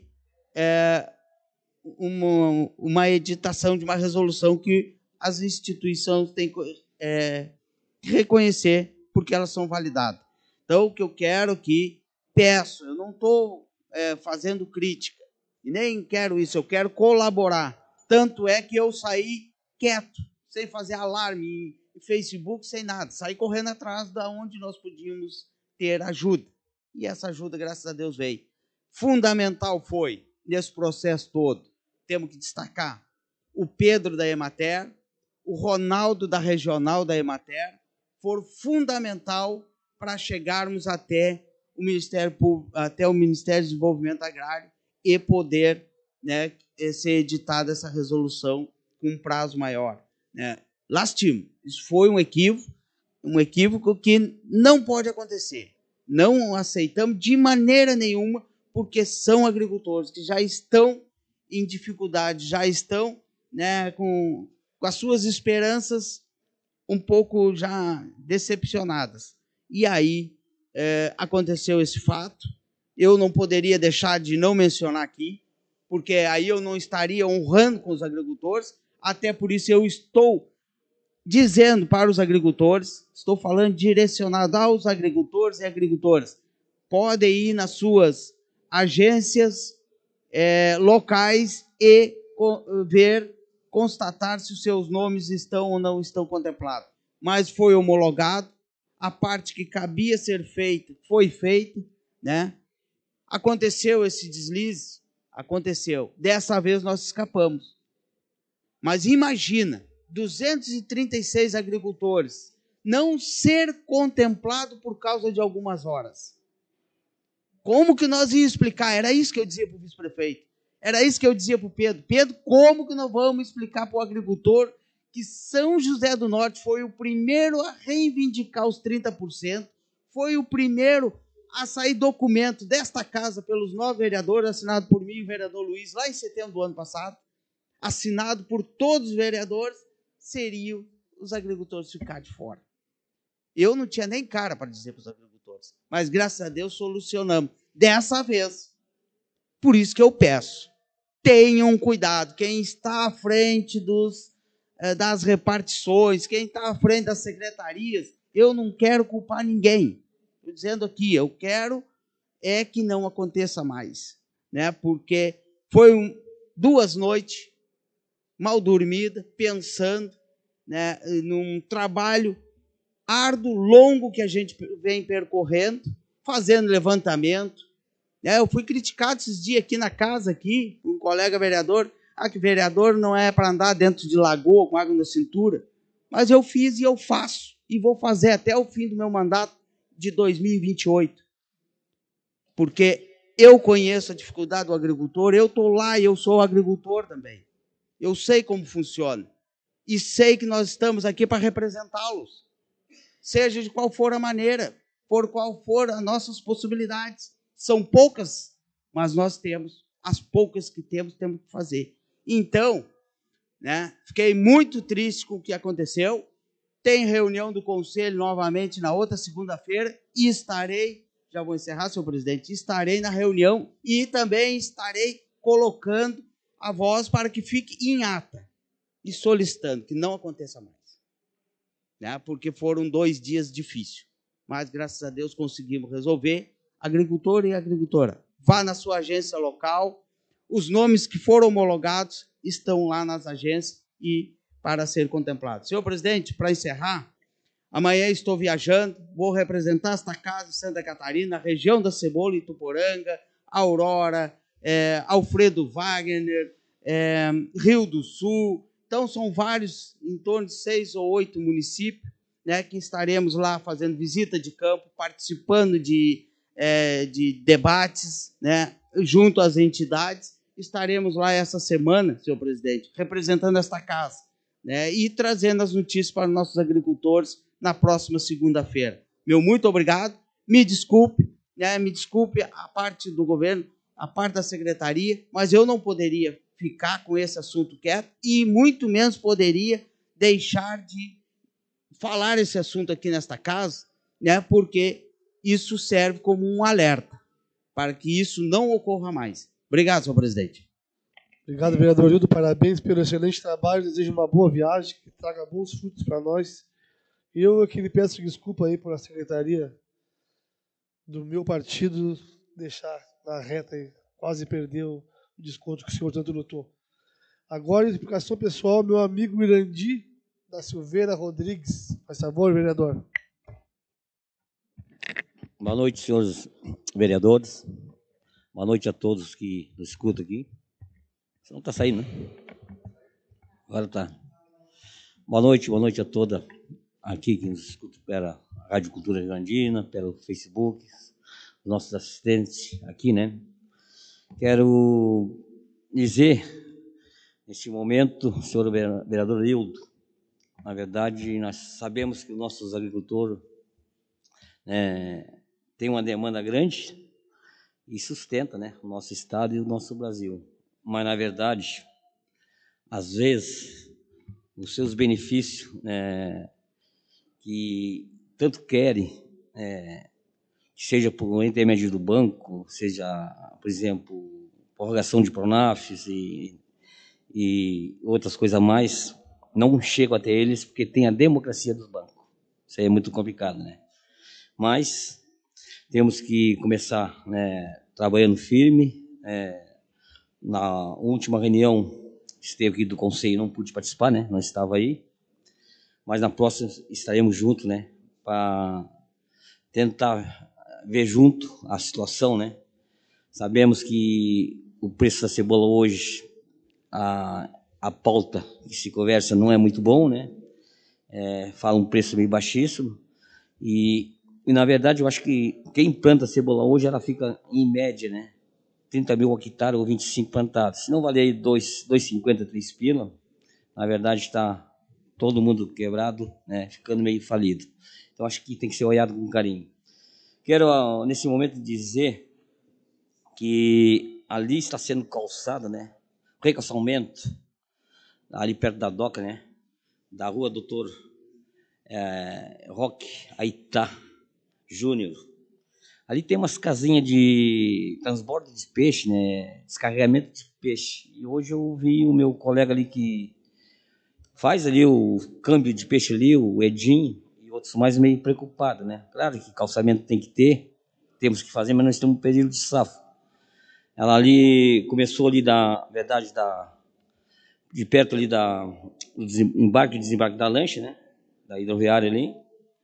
uma editação de uma resolução que as instituições têm que reconhecer, porque elas são validadas. Então, o que eu quero aqui, peço, eu não estou fazendo crítica, e nem quero isso, eu quero colaborar. Tanto é que eu saí quieto, sem fazer alarme em Facebook, sem nada. Saí correndo atrás de onde nós podíamos ter ajuda. E essa ajuda, graças a Deus, veio. Fundamental foi, nesse processo todo, temos que destacar o Pedro da Emater, o Ronaldo da Regional da Emater, foram fundamental para chegarmos até o Ministério Público, até o Ministério do Desenvolvimento Agrário e poder, né, ser editada essa resolução com um prazo maior, né? Lastimo, isso foi um equívoco que não pode acontecer. Não aceitamos de maneira nenhuma, porque são agricultores que já estão em dificuldade, já estão, né, com as suas esperanças um pouco já decepcionadas. E aí aconteceu esse fato, eu não poderia deixar de não mencionar aqui, porque aí eu não estaria honrando com os agricultores, até por isso eu estou dizendo para os agricultores, estou falando direcionado aos agricultores e agricultoras, podem ir nas suas agências locais e constatar se os seus nomes estão ou não estão contemplados. Mas foi homologado, a parte que cabia ser feita foi feita, né? Aconteceu esse deslize, aconteceu. Dessa vez nós escapamos. Mas imagina, 236 agricultores não ser contemplado por causa de algumas horas. Como que nós íamos explicar? Era isso que eu dizia para o vice-prefeito. Era isso que eu dizia para o Pedro. Pedro, como que nós vamos explicar para o agricultor que São José do Norte foi o primeiro a reivindicar os 30%, foi o primeiro a sair documento desta casa pelos 9 vereadores, assinado por mim e o vereador Luiz, lá em setembro do ano passado, assinado por todos os vereadores, seriam os agricultores ficar de fora. Eu não tinha nem cara para dizer para os agricultores, mas graças a Deus solucionamos. Dessa vez, por isso que eu peço, tenham cuidado, quem está à frente das repartições, quem está à frente das secretarias, eu não quero culpar ninguém. Estou dizendo aqui, eu quero que não aconteça mais, né? Porque foi 2 noites mal dormida, pensando, né, num trabalho árduo, longo que a gente vem percorrendo, fazendo levantamento. Eu fui criticado esses dias aqui na casa, aqui, um colega vereador, que vereador não é para andar dentro de lagoa com água na cintura. Mas eu fiz e eu faço, e vou fazer até o fim do meu mandato de 2028. Porque eu conheço a dificuldade do agricultor, eu estou lá e eu sou agricultor também. Eu sei como funciona. E sei que nós estamos aqui para representá-los. Seja de qual for a maneira, por qual for as nossas possibilidades. São poucas, mas nós temos. As poucas que temos que fazer. Então, né, fiquei muito triste com o que aconteceu. Tem reunião do Conselho novamente na outra segunda-feira e estarei, já vou encerrar, senhor presidente, estarei na reunião e também estarei colocando a voz para que fique em ata e solicitando que não aconteça mais. Né? Porque foram 2 dias difíceis. Mas, graças a Deus, conseguimos resolver. Agricultor e agricultora, vá na sua agência local. Os nomes que foram homologados estão lá nas agências e para ser contemplados. Senhor presidente, para encerrar, amanhã estou viajando, vou representar esta casa de Santa Catarina, região da Cebola, Ituporanga, Aurora, Alfredo Wagner, Rio do Sul. Então, são vários, em torno de 6 ou 8 municípios, né, que estaremos lá fazendo visita de campo, participando de debates, né, junto às entidades. Estaremos lá essa semana, senhor presidente, representando esta casa, né, e trazendo as notícias para os nossos agricultores na próxima segunda-feira. Meu muito obrigado. Me desculpe, né, me desculpe a parte do governo, a parte da secretaria, mas eu não poderia ficar com esse assunto quieto e muito menos poderia deixar de falar esse assunto aqui nesta casa, né, porque isso serve como um alerta para que isso não ocorra mais. Obrigado, senhor presidente. Obrigado, vereador Hildo. Parabéns pelo excelente trabalho. Desejo uma boa viagem, que traga bons frutos para nós. Eu aqui lhe peço desculpa aí por a secretaria do meu partido deixar na reta e quase perder o desconto que o senhor tanto lutou. Agora, explicação pessoal, meu amigo Irandi da Silveira Rodrigues. Faz favor, vereador. Boa noite, senhores vereadores. Boa noite a todos que nos escutam aqui. Você não está saindo, né? Agora está. Boa noite a toda aqui que nos escuta pela Rádio Cultura Rio Grandina, pelo Facebook, os nossos assistentes aqui, né? Quero dizer, neste momento, senhor vereador Hildo, na verdade, nós sabemos que os nossos agricultores têm uma demanda grande e sustenta, né, o nosso estado e o nosso Brasil. Mas, na verdade, às vezes, os seus benefícios que tanto querem seja por intermédio do banco, seja, por exemplo, prorrogação de Pronafs e outras coisas a mais, não chegam até eles porque tem a democracia dos bancos. Isso aí é muito complicado, né? Mas temos que começar, né, trabalhando firme. Na última reunião esteve aqui do conselho, não pude participar, né? Não estava aí. Mas na próxima estaremos juntos, né? Para tentar ver junto a situação, né? Sabemos que o preço da cebola hoje, a pauta que se conversa não é muito bom, né? Fala um preço meio baixíssimo. E na verdade, eu acho que quem planta cebola hoje, ela fica em média, né? 30 mil hectares ou 25 plantados. Se não valer 2,50, 3 pila, na verdade está todo mundo quebrado, né? Ficando meio falido. Então acho que tem que ser olhado com carinho. Quero, nesse momento, dizer que ali está sendo calçada, né? Recalçamento, ali perto da DOCA, né? Da rua Doutor Roque Aitá Júnior. Ali tem umas casinhas de transbordo de peixe, né? Descarregamento de peixe. E hoje eu vi o meu colega ali que faz ali o câmbio de peixe ali, o Edinho, e outros mais meio preocupados, né? Claro que calçamento tem que ter, temos que fazer, mas nós temos um período de safra. Ela ali começou ali de perto ali do embarque e desembarque da lancha, né? Da hidroviária ali.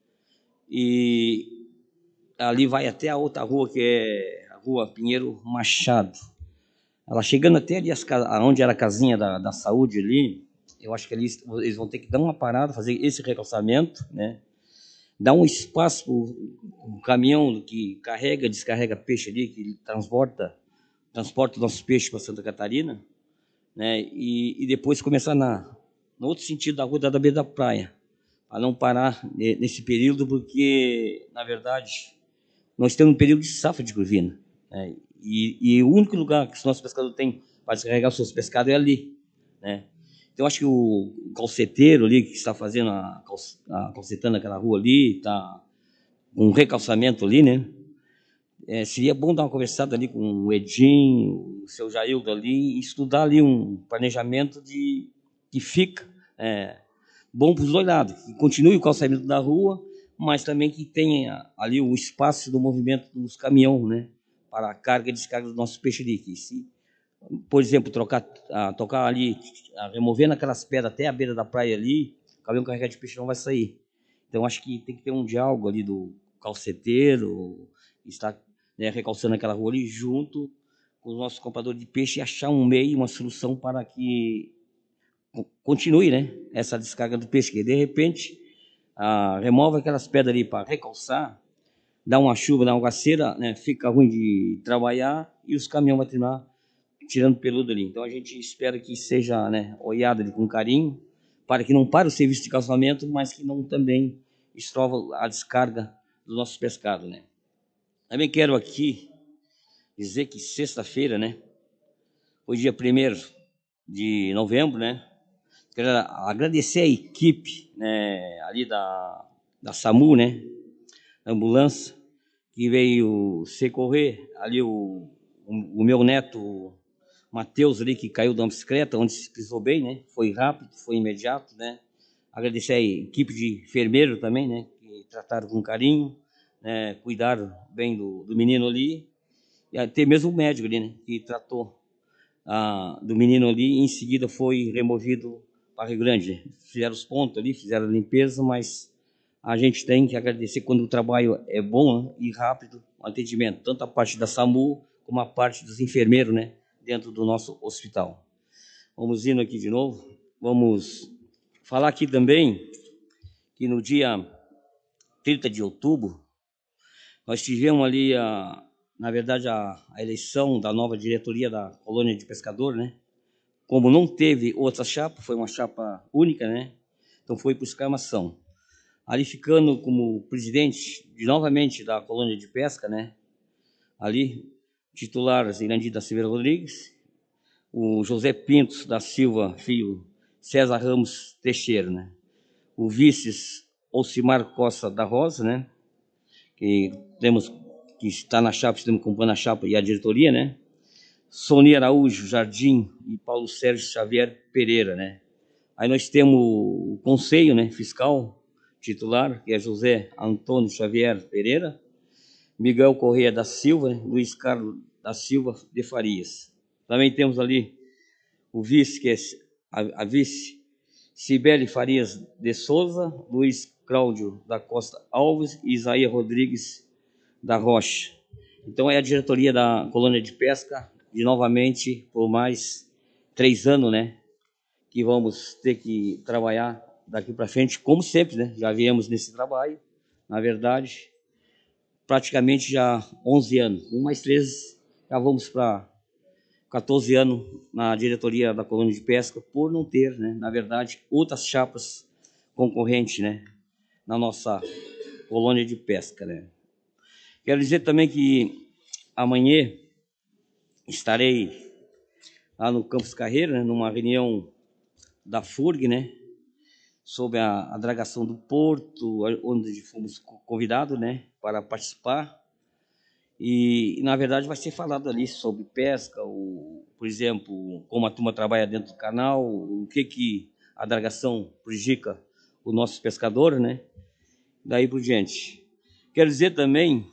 E ali vai até a outra rua, que é a rua Pinheiro Machado. Ela chegando até ali, onde era a casinha da saúde ali, eu acho que ali eles vão ter que dar uma parada, fazer esse recalçamento, né? Dar um espaço para o caminhão que carrega, descarrega peixe ali, que transporta nossos peixes para Santa Catarina, né? E depois começar no outro sentido da rua da beira da praia, para não parar nesse período, porque, na verdade, nós temos um período de safra de curvina, né? E o único lugar que os nossos pescadores têm para descarregar os seus pescados é ali, né? Então, acho que o calceteiro ali, que está fazendo calcetando aquela rua ali, está com um recalçamento ali, né? Seria bom dar uma conversada ali com o Edinho, o seu Jaildo ali, e estudar ali um planejamento que fica bom para os dois lados, que continue o calçamento da rua, mas também que tenha ali o espaço do movimento dos caminhões, né? Para a carga e descarga dos nossos peixes ali. Que se, por exemplo, tocar ali, removendo aquelas pedras até a beira da praia ali, o caminhão carregado de peixe não vai sair. Então, acho que tem que ter um diálogo ali do calceteiro, está, né, recalçando aquela rua ali, junto com os nossos compradores de peixe, e achar um meio, uma solução para que continue, né, essa descarga do peixe, que de repente remove aquelas pedras ali para recalçar, dá uma chuva, dá uma aguaceira, né, fica ruim de trabalhar e os caminhões vão terminar tirando peludo ali. Então a gente espera que seja, né, olhado ali com carinho, para que não pare o serviço de calçamento, mas que não também estrova a descarga dos nossos pescados, né. Também quero aqui dizer que sexta-feira, né, foi dia 1º de novembro, né. Quero agradecer a equipe, né, ali da SAMU, né, da ambulância, que veio socorrer ali o meu neto Matheus ali, que caiu da bicicleta, onde se pisou bem, né, foi rápido, foi imediato, né. Agradecer a equipe de enfermeiro também, né, que trataram com carinho, né, cuidaram bem do menino ali, e até mesmo o médico ali, né, que tratou do menino ali, e em seguida foi removido para Rio Grande. Fizeram os pontos ali, fizeram a limpeza, mas a gente tem que agradecer quando o trabalho é bom, né, e rápido, o atendimento, tanto a parte da SAMU como a parte dos enfermeiros, né, dentro do nosso hospital. Vamos indo aqui de novo. Vamos falar aqui também que no dia 30 de outubro, nós tivemos ali, na verdade, a eleição da nova diretoria da colônia de pescador, né? Como não teve outra chapa, foi uma chapa única, né? Então foi por exclamação. Ali ficando como presidente novamente da colônia de pesca, né? Ali, titular Irandir da Silveira Rodrigues, o José Pintos da Silva, filho César Ramos Teixeira, né? O vice Ocimar Costa da Rosa, né? Que temos que está na chapa, estamos acompanhando a chapa e a diretoria, né? Sônia Araújo Jardim e Paulo Sérgio Xavier Pereira, né? Aí nós temos o conselho, né, fiscal titular, que é José Antônio Xavier Pereira, Miguel Correia da Silva, né? Luiz Carlos da Silva de Farias. Também temos ali o vice, que é a vice Cibele Farias de Souza, Luiz Cláudio da Costa Alves e Isaías Rodrigues da Rocha. Então é a diretoria da colônia de pesca, de novamente por mais 3 anos, né? Que vamos ter que trabalhar daqui para frente, como sempre, né? Já viemos nesse trabalho, na verdade, praticamente já 11 anos. 1 mais 3, já vamos para 14 anos na diretoria da colônia de pesca, por não ter, né, na verdade, outras chapas concorrentes, né, na nossa colônia de pesca, né. Quero dizer também que amanhã estarei lá no Campos Carreiro, né, numa reunião da FURG, né, sobre a dragação do porto, onde fomos convidados, né, para participar. E, na verdade, vai ser falado ali sobre pesca, por exemplo, como a turma trabalha dentro do canal, o que a dragação prejudica o nosso pescador, né? Daí por diante. Quero dizer também,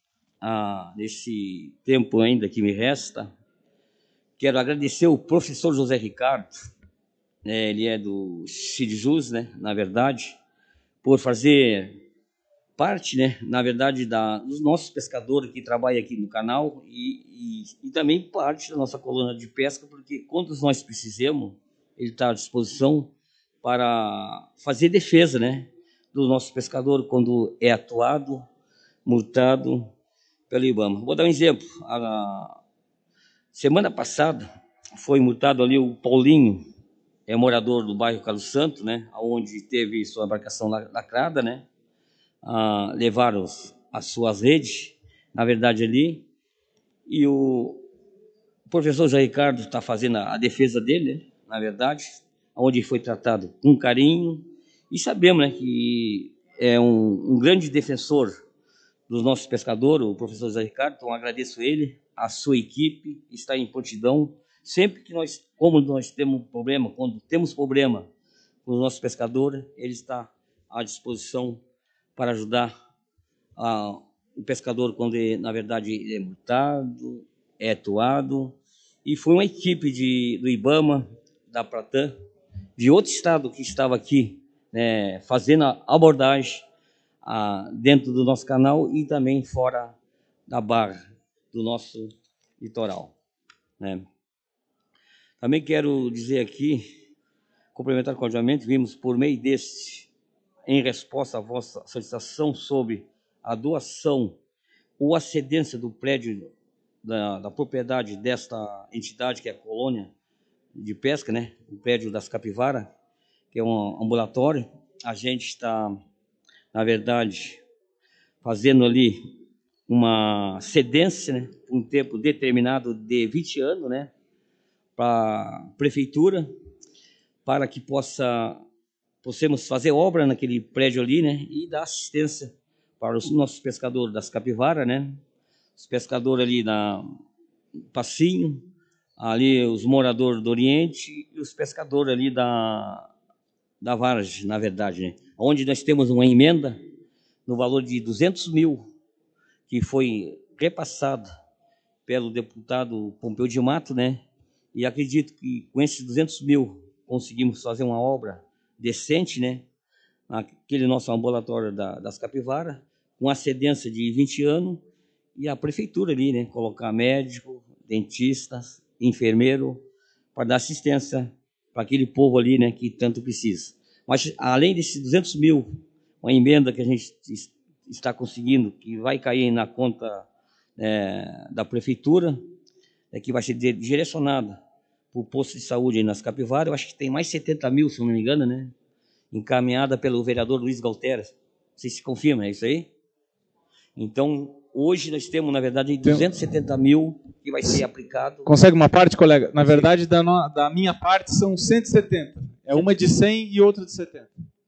nesse tempo ainda que me resta, quero agradecer o professor José Ricardo, né? Ele é do CIDJUS, né? Na verdade, por fazer parte, né, na verdade, dos nossos pescadores que trabalham aqui no canal e também parte da nossa colônia de pesca, porque quando nós precisamos, ele está à disposição para fazer defesa, né, do nosso pescador quando é atuado, multado pelo IBAMA. Vou dar um exemplo. A semana passada foi multado ali o Paulinho, é morador do bairro Carlos Santo, né, onde teve sua embarcação lacrada, né, levaram as suas redes, na verdade, ali, e o professor José Ricardo está fazendo a defesa dele, né, na verdade, onde foi tratado com carinho, e sabemos, né, que é um grande defensor dos nossos pescadores, o professor José Ricardo, então agradeço ele, a sua equipe, está em prontidão, sempre que como nós temos problema, quando temos problema com os nossos pescadores, ele está à disposição para ajudar o pescador quando, na verdade, é multado, é atuado. E foi uma equipe do IBAMA, da Pratam, de outro estado que estava aqui, né, fazendo a abordagem dentro do nosso canal e também fora da barra do nosso litoral, né. Também quero dizer aqui, complementar cordialmente, vimos por meio em resposta à vossa solicitação sobre a doação ou a cedência do prédio da propriedade desta entidade, que é a colônia de pesca, né? O prédio das Capivaras, que é um ambulatório. A gente está, na verdade, fazendo ali uma cedência, né, por um tempo determinado de 20 anos, né, para a prefeitura, para que possamos fazer obra naquele prédio ali, né, e dar assistência para os nossos pescadores das Capivaras, né, os pescadores ali na Passinho, ali os moradores do Oriente e os pescadores ali da Vargem, na verdade, né, onde nós temos uma emenda no valor de 200 mil, que foi repassada pelo deputado Pompeu de Mato, né, e acredito que com esses 200 mil conseguimos fazer uma obra decente, né, naquele nosso ambulatório das Capivaras, com a cedência de 20 anos, e a prefeitura ali, né, colocar médico, dentistas, enfermeiro, para dar assistência para aquele povo ali, né, que tanto precisa. Mas, além desses 200 mil, uma emenda que a gente está conseguindo, que vai cair na conta da prefeitura, que vai ser direcionada para o posto de saúde aí nas Capivaras. Eu acho que tem mais 70 mil, se não me engano, né, encaminhada pelo vereador Luiz Galtera. Vocês se confirmam, é isso aí? Então, hoje nós temos, na verdade, 270 mil que vai ser aplicado. Consegue uma parte, colega? Na verdade, da minha parte são 170. É uma de 100 e outra de 70.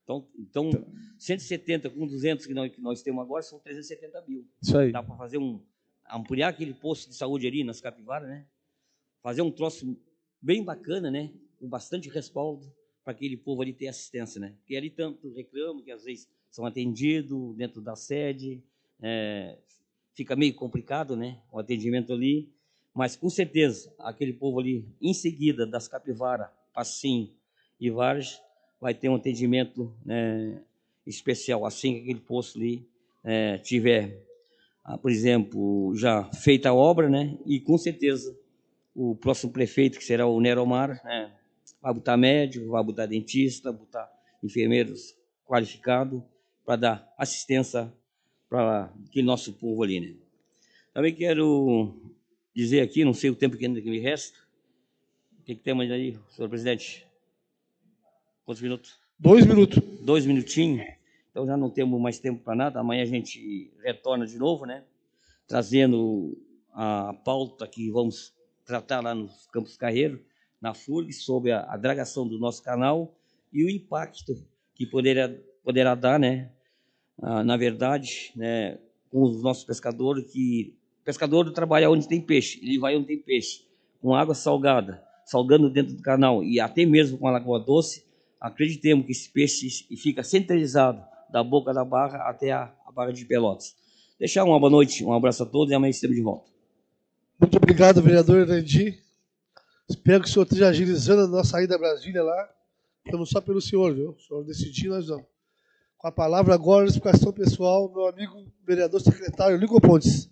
Então 170 com 200 que nós temos agora são 370 mil. Isso aí. Dá para fazer ampliar aquele posto de saúde ali nas capivaras, né? Fazer um troço bem bacana, né? Com bastante respaldo para aquele povo ali ter assistência, né? Porque ali tanto reclamam que às vezes são atendidos dentro da sede, fica meio complicado, né? O atendimento ali, mas com certeza aquele povo ali em seguida das capivaras, Passim e Vargem vai ter um atendimento, né, especial assim que aquele posto ali tiver, por exemplo, já feita a obra, né? E com certeza o próximo prefeito, que será o Neromar, né, vai botar médico, vai botar dentista, botar enfermeiros qualificados para dar assistência para aquele nosso povo ali, né? Também quero dizer aqui, não sei o tempo que ainda me resta, o que temos aí, senhor presidente? Quantos minutos? 2 minutos. 2 minutinhos. Então já não temos mais tempo para nada. Amanhã a gente retorna de novo, né? Trazendo a pauta que vamos tratar lá no Campos Carreiro, na FURG, sobre a dragação do nosso canal e o impacto que poderá dar, né? Na verdade, né, com os nossos pescadores, que o pescador trabalha onde tem peixe, ele vai onde tem peixe, com água salgada, salgando dentro do canal e até mesmo com a lagoa doce. Acreditemos que esse peixe fica centralizado da boca da barra até a barra de Pelotas. Deixar uma boa noite, um abraço a todos e amanhã estamos de volta. Muito obrigado, vereador Erandi. Espero que o senhor esteja agilizando a nossa saída a Brasília lá. Estamos só pelo senhor, viu? O senhor decidir, nós vamos. Com a palavra agora, a explicação pessoal, meu amigo vereador secretário Lincoln Pontes.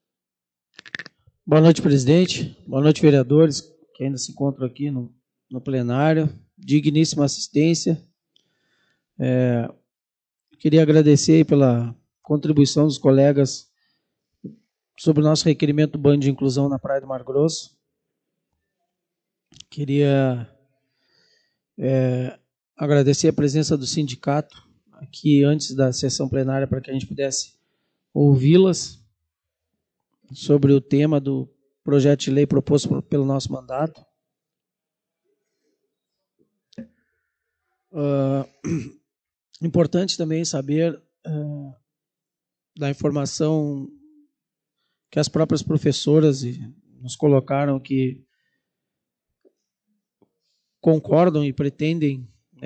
Boa noite, presidente. Boa noite, vereadores que ainda se encontram aqui no plenário. Digníssima assistência. Queria agradecer pela contribuição dos colegas sobre o nosso requerimento do banho de inclusão na Praia do Mar Grosso. Queria agradecer a presença do sindicato aqui antes da sessão plenária para que a gente pudesse ouvi-las sobre o tema do projeto de lei proposto pelo nosso mandato. Importante também saber da informação que as próprias professoras nos colocaram, que concordam e pretendem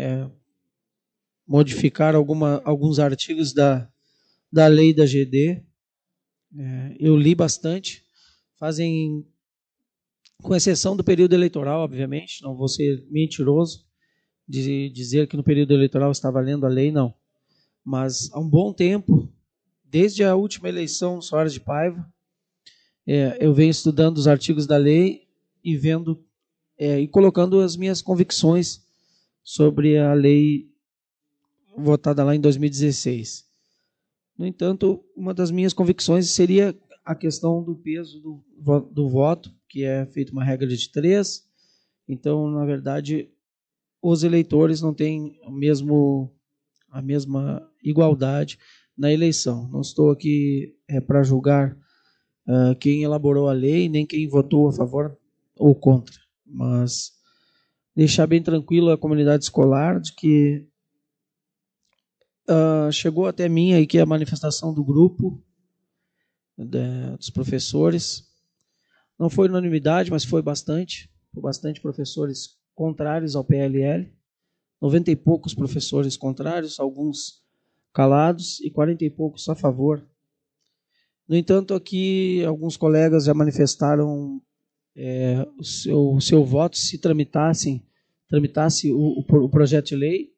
modificar alguns artigos da lei da GD. Eu li bastante, fazem, com exceção do período eleitoral, obviamente, não vou ser mentiroso de dizer que no período eleitoral estava lendo a lei, não. Mas há um bom tempo, desde a última eleição no Soares de Paiva, eu venho estudando os artigos da lei e vendo e colocando as minhas convicções sobre a lei votada lá em 2016. No entanto, uma das minhas convicções seria a questão do peso do voto, que é feita uma regra de 3. Então, na verdade, os eleitores não têm a mesma igualdade na eleição. Não estou aqui para julgar quem elaborou a lei, nem quem votou a favor ou contra, mas deixar bem tranquilo a comunidade escolar de que chegou até mim aí que a manifestação do grupo dos professores não foi unanimidade, mas foi bastante professores contrários ao PLL, 90 e poucos professores contrários, alguns calados e 40 e poucos a favor. No entanto, aqui alguns colegas já manifestaram o seu voto se tramitasse o projeto de lei.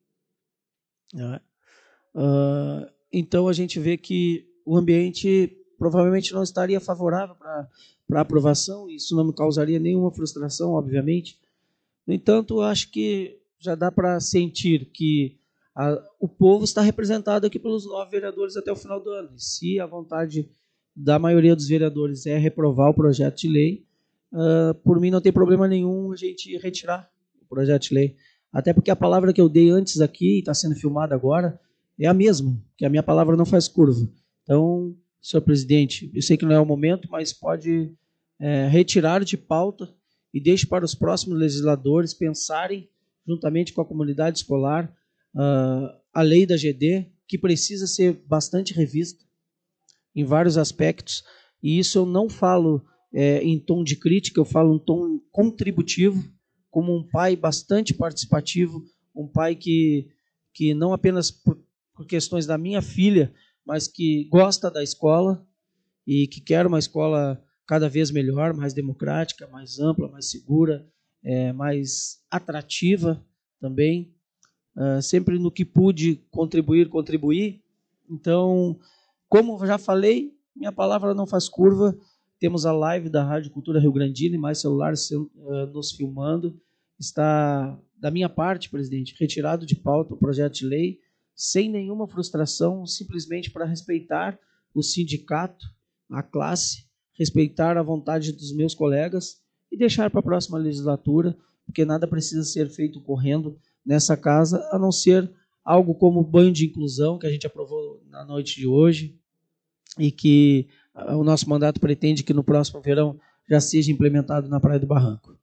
Então a gente vê que o ambiente provavelmente não estaria favorável para aprovação. Isso não me causaria nenhuma frustração, obviamente. No entanto, acho que já dá para sentir que o povo está representado aqui pelos 9 vereadores até o final do ano. E se a vontade da maioria dos vereadores é reprovar o projeto de lei, por mim não tem problema nenhum a gente retirar o projeto de lei. Até porque a palavra que eu dei antes aqui, está sendo filmada agora, é a mesma, que a minha palavra não faz curva. Então, senhor presidente, eu sei que não é o momento, mas pode retirar de pauta e deixe para os próximos legisladores pensarem, juntamente com a comunidade escolar, a lei da GD, que precisa ser bastante revista em vários aspectos, e isso eu não falo em tom de crítica, eu falo em tom contributivo, como um pai bastante participativo, um pai que não apenas por questões da minha filha, mas que gosta da escola e que quer uma escola cada vez melhor, mais democrática, mais ampla, mais segura, mais atrativa também. Sempre no que pude contribuir. Então, como já falei, minha palavra não faz curva. Temos a live da Rádio Cultura Rio Grandina e mais celulares nos filmando. Está, da minha parte, presidente, retirado de pauta o projeto de lei, sem nenhuma frustração, simplesmente para respeitar o sindicato, a classe, respeitar a vontade dos meus colegas e deixar para a próxima legislatura, porque nada precisa ser feito correndo nessa casa, a não ser algo como o banho de inclusão, que a gente aprovou na noite de hoje, e que o nosso mandato pretende que no próximo verão já seja implementado na Praia do Barranco.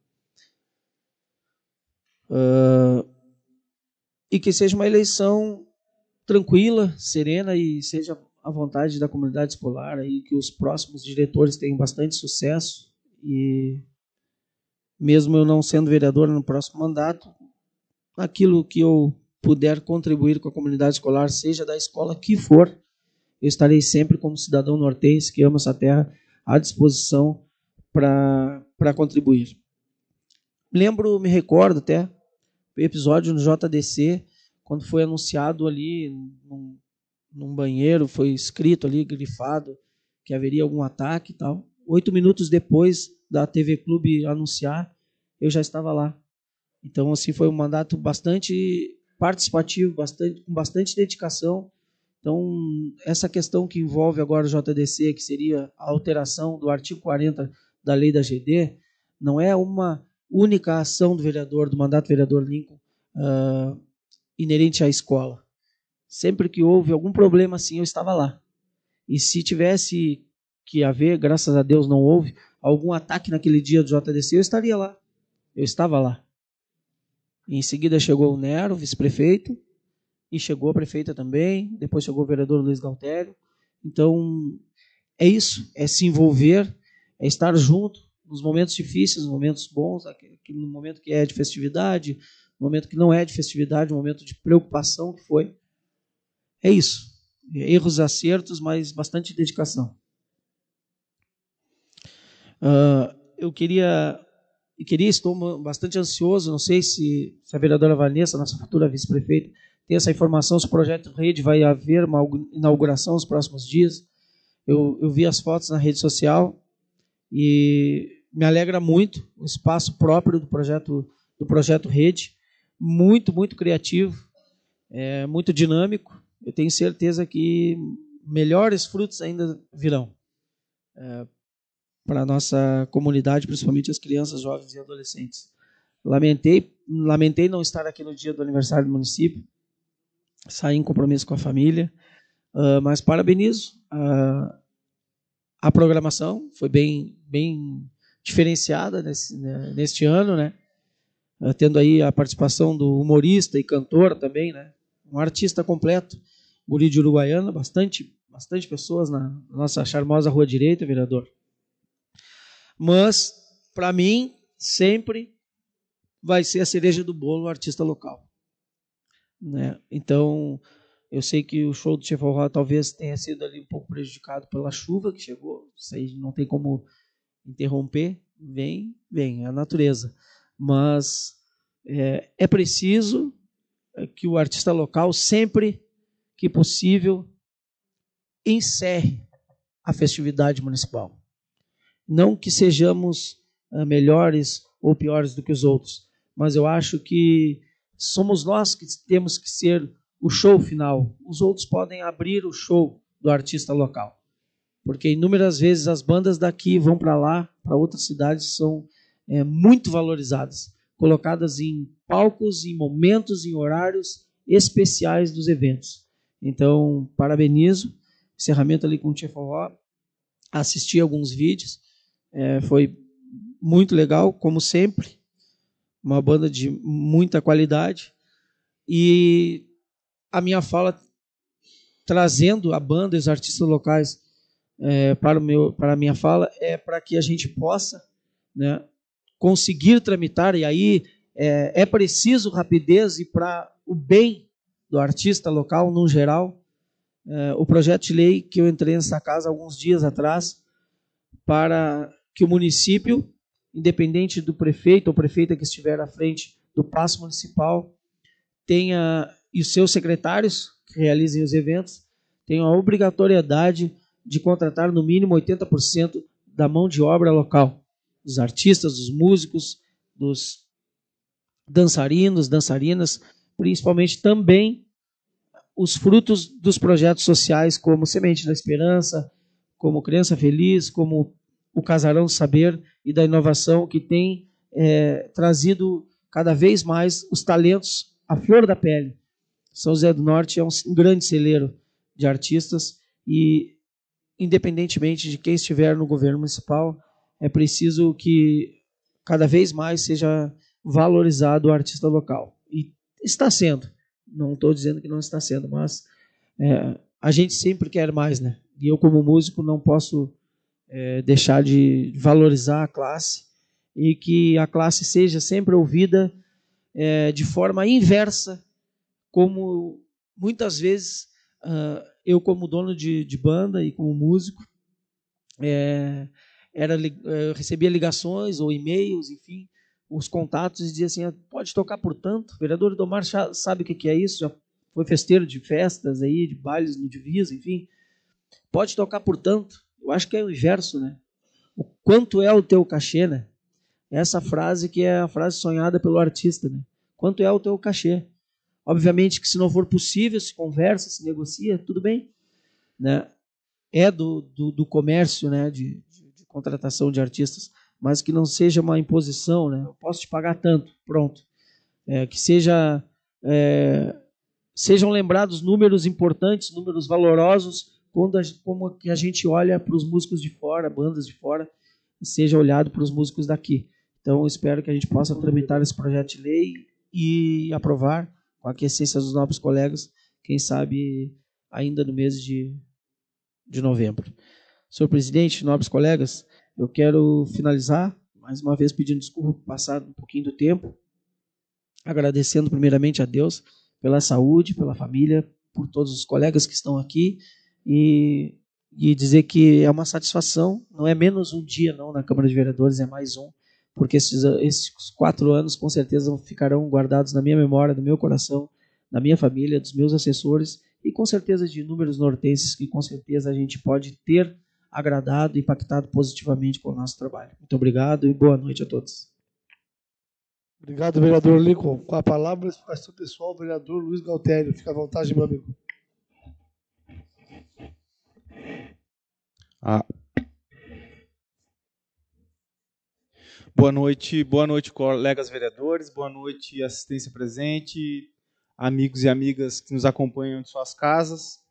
E que seja uma eleição tranquila, serena, e seja à vontade da comunidade escolar, aí, que os próximos diretores tenham bastante sucesso, e mesmo eu não sendo vereador no próximo mandato, aquilo que eu puder contribuir com a comunidade escolar, seja da escola que for, eu estarei sempre como cidadão nortense que ama essa terra à disposição para contribuir. Me recordo até, o episódio no JDC, quando foi anunciado ali num banheiro, foi escrito ali, grifado, que haveria algum ataque e tal. 8 minutos depois da TV Clube anunciar, eu já estava lá. Então, assim, foi um mandato bastante participativo, com bastante dedicação. Então, essa questão que envolve agora o JDC, que seria a alteração do artigo 40 da lei da GD, não é uma única ação do vereador, do mandato do vereador Lincoln, inerente à escola. Sempre que houve algum problema assim, eu estava lá. E se tivesse que haver, graças a Deus não houve, algum ataque naquele dia do JDC, eu estaria lá. Eu estava lá. Em seguida chegou o Nero, vice-prefeito, e chegou a prefeita também, depois chegou o vereador Luiz Galtério. Então, é isso, é se envolver, é estar junto nos momentos difíceis, nos momentos bons, no momento que é de festividade, no momento que não é de festividade, no momento de preocupação que foi. É isso, erros, acertos, mas bastante dedicação. Estou bastante ansioso, não sei se a vereadora Vanessa, nossa futura vice-prefeita, tem essa informação, se o projeto Rede vai haver uma inauguração nos próximos dias. Eu vi as fotos na rede social e me alegra muito o espaço próprio do projeto Rede, muito, muito criativo, muito dinâmico. Eu tenho certeza que melhores frutos ainda virão para a nossa comunidade, principalmente as crianças, jovens e adolescentes. Lamentei não estar aqui no dia do aniversário do município, saí em compromisso com a família, mas parabenizo a programação, foi bem diferenciada neste ano, né? Tendo aí a participação do humorista e cantor também, né? Um artista completo, guri de Uruguaiana, bastante pessoas na nossa charmosa Rua Direita, vereador. Mas, para mim, sempre vai ser a cereja do bolo o artista local. Né? Então, eu sei que o show do Tchê Forró talvez tenha sido ali um pouco prejudicado pela chuva que chegou, isso aí não tem como interromper, vem, é a natureza. Mas é preciso que o artista local, sempre que possível, encerre a festividade municipal. Não que sejamos melhores ou piores do que os outros, mas eu acho que somos nós que temos que ser o show final. Os outros podem abrir o show do artista local. Porque inúmeras vezes as bandas daqui vão para lá, para outras cidades, são muito valorizadas, colocadas em palcos, em momentos, em horários especiais dos eventos. Então, parabenizo. Encerramento ali com o Tchê Forró. Assisti alguns vídeos. Foi muito legal, como sempre. Uma banda de muita qualidade. E a minha fala trazendo a banda e os artistas locais para a minha fala é para que a gente possa, né, conseguir tramitar, e aí é preciso rapidez e para o bem do artista local no geral, o projeto de lei que eu entrei nessa casa alguns dias atrás, para que o município, independente do prefeito ou prefeita que estiver à frente do paço municipal, tenha, e os seus secretários que realizem os eventos, tenham a obrigatoriedade de contratar no mínimo 80% da mão de obra local, dos artistas, dos músicos, dos dançarinos, dançarinas, principalmente também os frutos dos projetos sociais, como Semente da Esperança, como Criança Feliz, como o Casarão do Saber e da Inovação, que tem trazido cada vez mais os talentos à flor da pele. São José do Norte é um grande celeiro de artistas e, independentemente de quem estiver no governo municipal, é preciso que cada vez mais seja valorizado o artista local. E está sendo. Não estou dizendo que não está sendo, mas a gente sempre quer mais, né? E eu, como músico, não posso deixar de valorizar a classe e que a classe seja sempre ouvida de forma inversa, como muitas vezes eu, como dono de banda e como músico, eu recebia ligações ou e-mails, enfim, os contatos, e dizia assim, pode tocar por tanto? O vereador Idomar sabe o que é isso, já foi festeiro de festas, aí, de bailes no Divisa, enfim, pode tocar por tanto? Eu acho que é o inverso, né? O quanto é o teu cachê, né? Essa frase que é a frase sonhada pelo artista, né? Quanto é o teu cachê? Obviamente que se não for possível, se conversa, se negocia, tudo bem, né? É do comércio, né? De contratação de artistas, mas que não seja uma imposição, né? Eu posso te pagar tanto, pronto. Que sejam lembrados números importantes, números valorosos, como que a gente olha para os músicos de fora, bandas de fora, seja olhado para os músicos daqui. Então, eu espero que a gente possa tramitar esse projeto de lei e aprovar, com a aquiescência dos nobres colegas, quem sabe ainda no mês de novembro. Senhor presidente, nobres colegas, eu quero finalizar, mais uma vez pedindo desculpa por passar um pouquinho do tempo, agradecendo primeiramente a Deus pela saúde, pela família, por todos os colegas que estão aqui e dizer que é uma satisfação, não é menos um dia não na Câmara de Vereadores, é mais um, porque esses 4 anos com certeza ficarão guardados na minha memória, no meu coração, na minha família, dos meus assessores e com certeza de inúmeros nortenses que com certeza a gente pode ter agradado e impactado positivamente com o nosso trabalho. Muito obrigado e boa noite a todos. Obrigado, vereador Lincoln. Com a palavra, explicação pessoal, o vereador Luiz Galtério. Fica à vontade, meu amigo. Boa noite, colegas vereadores, boa noite, assistência presente, amigos e amigas que nos acompanham em suas casas.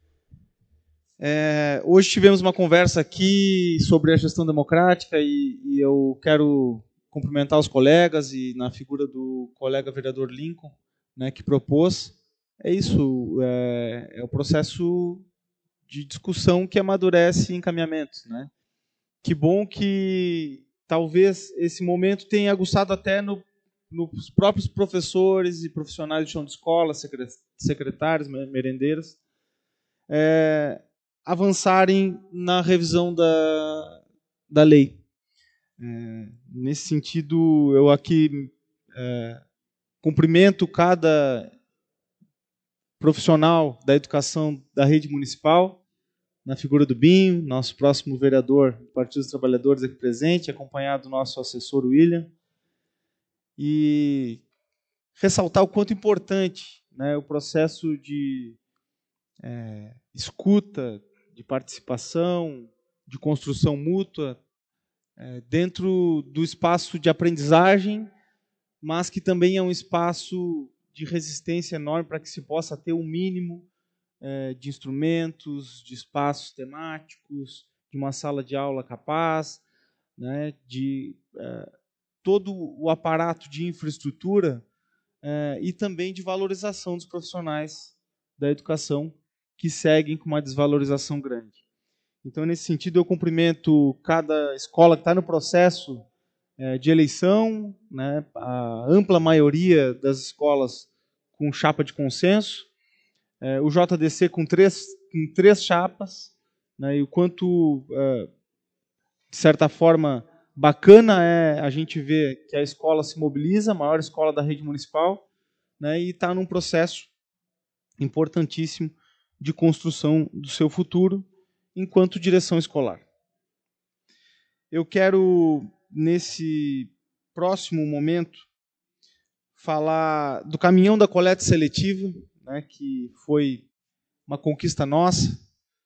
Hoje tivemos uma conversa aqui sobre a gestão democrática e eu quero cumprimentar os colegas e na figura do colega vereador Lincoln, né, que propôs. É isso, é o processo de discussão que amadurece em encaminhamentos, né? Que bom que talvez esse momento tenha aguçado até nos próprios professores e profissionais de chão de escola, secretários, merendeiras, avançarem na revisão da lei. Nesse sentido, eu aqui cumprimento cada profissional da educação da rede municipal, na figura do Binho, nosso próximo vereador do Partido dos Trabalhadores aqui presente, acompanhado do nosso assessor William, e ressaltar o quanto importante, né, o processo de escuta, de participação, de construção mútua, dentro do espaço de aprendizagem, mas que também é um espaço de resistência enorme para que se possa ter um mínimo de instrumentos, de espaços temáticos, de uma sala de aula capaz, né, de todo o aparato de infraestrutura e também de valorização dos profissionais da educação que seguem com uma desvalorização grande. Então, nesse sentido, eu cumprimento cada escola que está no processo de eleição, né, a ampla maioria das escolas com chapa de consenso, o JDC com três chapas, né, e o quanto, de certa forma, bacana é a gente ver que a escola se mobiliza, a maior escola da rede municipal, né, e está num processo importantíssimo de construção do seu futuro enquanto direção escolar. Eu quero, nesse próximo momento, falar do caminhão da coleta seletiva, né, que foi uma conquista nossa,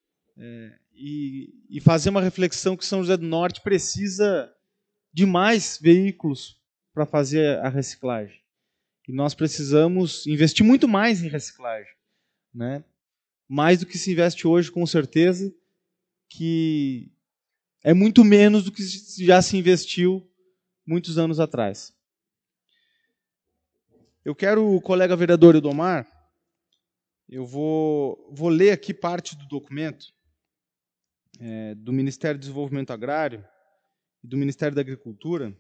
e fazer uma reflexão que São José do Norte precisa de mais veículos para fazer a reciclagem. E nós precisamos investir muito mais em reciclagem, né? Mais do que se investe hoje, com certeza, que é muito menos do que já se investiu muitos anos atrás. Eu quero, o colega vereador Ildomar, eu vou ler aqui parte do documento do Ministério do Desenvolvimento Agrário e do Ministério da Agricultura,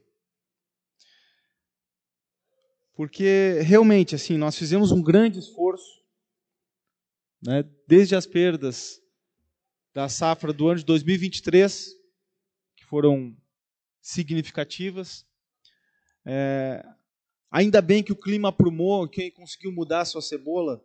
porque realmente assim nós fizemos um grande esforço, né, desde as perdas da safra do ano de 2023, que foram significativas. Ainda bem que o clima aprumou, quem conseguiu mudar a sua cebola,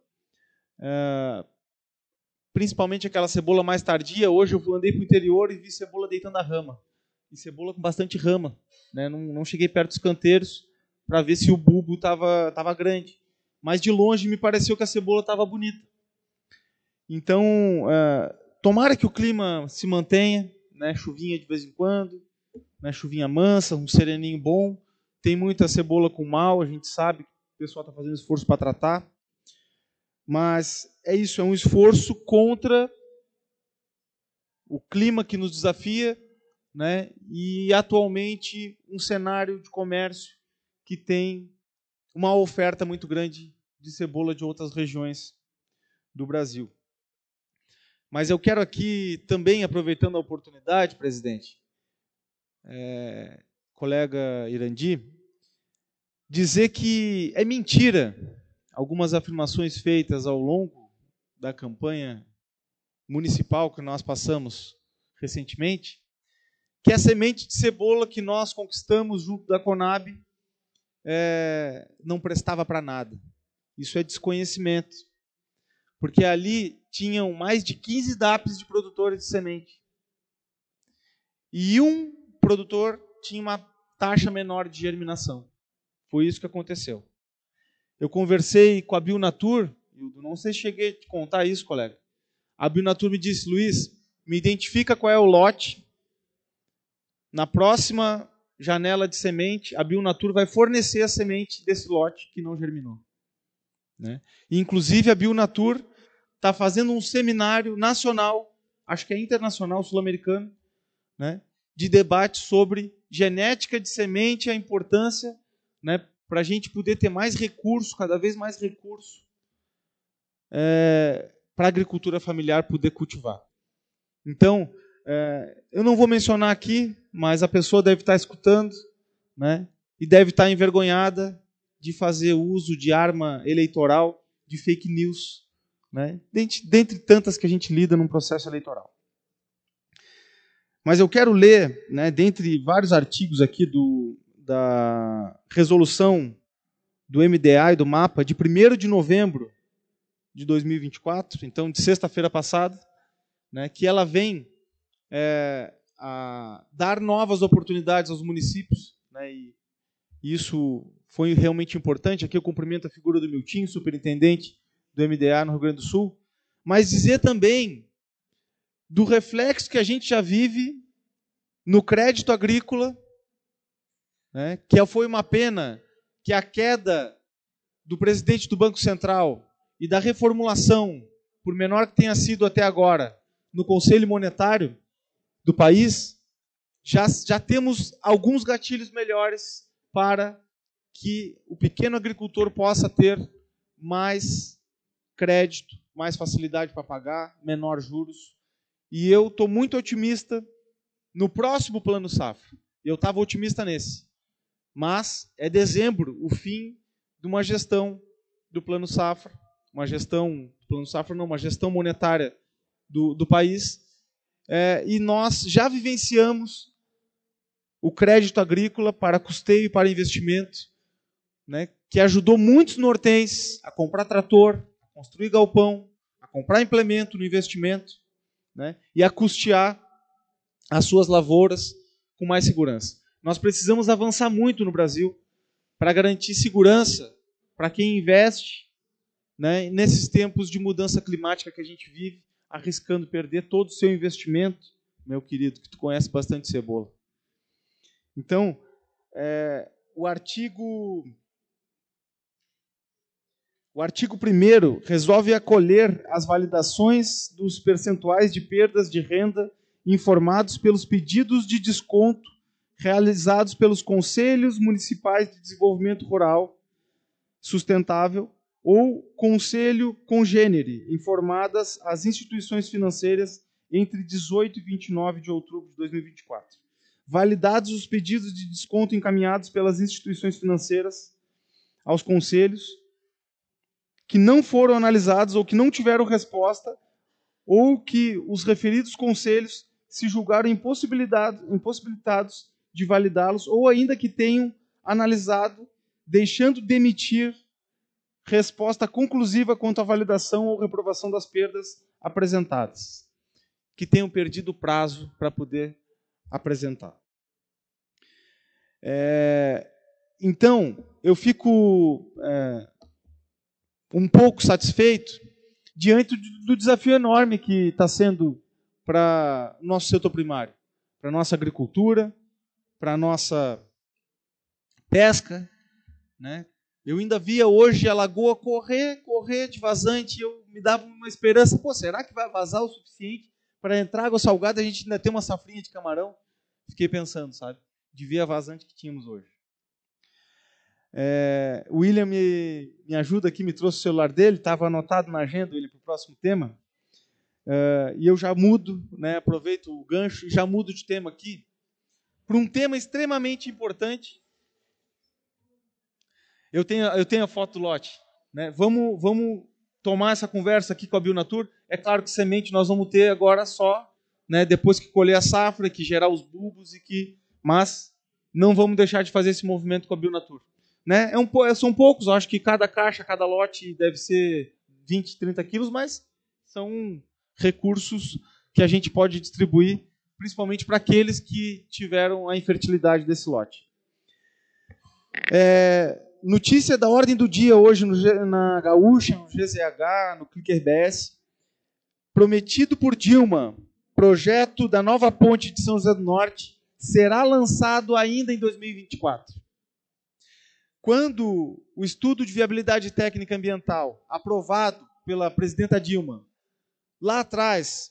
principalmente aquela cebola mais tardia. Hoje eu andei para o interior e vi cebola deitando a rama, e cebola com bastante rama, né? Não cheguei perto dos canteiros para ver se o bulbo estava grande, mas de longe me pareceu que a cebola estava bonita. Então, tomara que o clima se mantenha, né? Chuvinha de vez em quando, né? Chuvinha mansa, um sereninho bom. Tem muita cebola com mal, a gente sabe que o pessoal está fazendo esforço para tratar. Mas é isso, é um esforço contra o clima que nos desafia, né? E atualmente um cenário de comércio que tem uma oferta muito grande de cebola de outras regiões do Brasil. Mas eu quero aqui também, aproveitando a oportunidade, presidente, colega Irandi, dizer que é mentira algumas afirmações feitas ao longo da campanha municipal que nós passamos recentemente, que a semente de cebola que nós conquistamos junto da Conab não prestava para nada. Isso é desconhecimento. Porque ali tinham mais de 15 DAPs de produtores de semente. E um produtor tinha uma taxa menor de germinação. Foi isso que aconteceu. Eu conversei com a Bionatur, não sei se cheguei a te contar isso, colega. A Bionatur me disse: Luiz, me identifica qual é o lote. Na próxima janela de semente, a Bionatur vai fornecer a semente desse lote que não germinou. Né? E, inclusive, a Bionatur está fazendo um seminário nacional, acho que é internacional, sul-americano, né, de debate sobre genética de semente e a importância, né, para a gente poder ter mais recurso, cada vez mais recurso, para a agricultura familiar poder cultivar. Então, eu não vou mencionar aqui, mas a pessoa deve estar escutando, né, e deve estar envergonhada de fazer uso de arma eleitoral, de fake news, né, dentre tantas que a gente lida num processo eleitoral. Mas eu quero ler, né, dentre vários artigos aqui da resolução do MDA e do MAPA, de 1º de novembro de 2024, então de sexta-feira passada, né, que ela vem a dar novas oportunidades aos municípios, né, e isso foi realmente importante. Aqui eu cumprimento a figura do Miltinho, superintendente do MDA no Rio Grande do Sul, mas dizer também do reflexo que a gente já vive no crédito agrícola, né, que foi uma pena que a queda do presidente do Banco Central e da reformulação, por menor que tenha sido até agora, no Conselho Monetário do país, já temos alguns gatilhos melhores para que o pequeno agricultor possa ter mais crédito, mais facilidade para pagar, menor juros. E eu estou muito otimista no próximo Plano Safra. Eu estava otimista nesse. Mas é dezembro o fim de uma gestão do Plano Safra, uma gestão monetária do país. E nós já vivenciamos o crédito agrícola para custeio e para investimento, né, que ajudou muitos nortenses a comprar trator, a construir galpão, a comprar implemento no investimento, né, e a custear as suas lavouras com mais segurança. Nós precisamos avançar muito no Brasil para garantir segurança para quem investe, né, nesses tempos de mudança climática que a gente vive, arriscando perder todo o seu investimento, meu querido, que tu conhece bastante cebola. Então, o artigo 1º resolve acolher as validações dos percentuais de perdas de renda informados pelos pedidos de desconto realizados pelos Conselhos Municipais de Desenvolvimento Rural Sustentável ou Conselho Congênere, informadas às instituições financeiras entre 18 e 29 de outubro de 2024. Validados os pedidos de desconto encaminhados pelas instituições financeiras aos conselhos, que não foram analisados ou que não tiveram resposta, ou que os referidos conselhos se julgaram impossibilitados de validá-los, ou ainda que tenham analisado, deixando de emitir resposta conclusiva quanto à validação ou reprovação das perdas apresentadas, que tenham perdido o prazo para poder apresentar. Então, eu fico um pouco satisfeito diante do desafio enorme que está sendo para o nosso setor primário, para a nossa agricultura, para a nossa pesca, né? Eu ainda via hoje a lagoa correr de vazante, e eu me dava uma esperança, será que vai vazar o suficiente para entrar água salgada e a gente ainda ter uma safrinha de camarão? Fiquei pensando, sabe? De ver a vazante que tínhamos hoje. O William me ajuda aqui, me trouxe o celular dele, estava anotado na agenda ele para o próximo tema. E eu já mudo, né, aproveito o gancho e já mudo de tema aqui para um tema extremamente importante. Eu tenho a foto do lote, né? Vamos tomar essa conversa aqui com a Bionatur. É claro que semente nós vamos ter agora só, né, depois que colher a safra, que gerar os bulbos, mas não vamos deixar de fazer esse movimento com a Bionatur. Né? São poucos, eu acho que cada caixa, cada lote deve ser 20, 30 quilos, mas são recursos que a gente pode distribuir, principalmente para aqueles que tiveram a infertilidade desse lote. Notícia da ordem do dia hoje na Gaúcha, no GZH, no Clicker BS. Prometido por Dilma, projeto da nova ponte de São José do Norte será lançado ainda em 2024. Quando o estudo de viabilidade técnica ambiental, aprovado pela presidenta Dilma, lá atrás,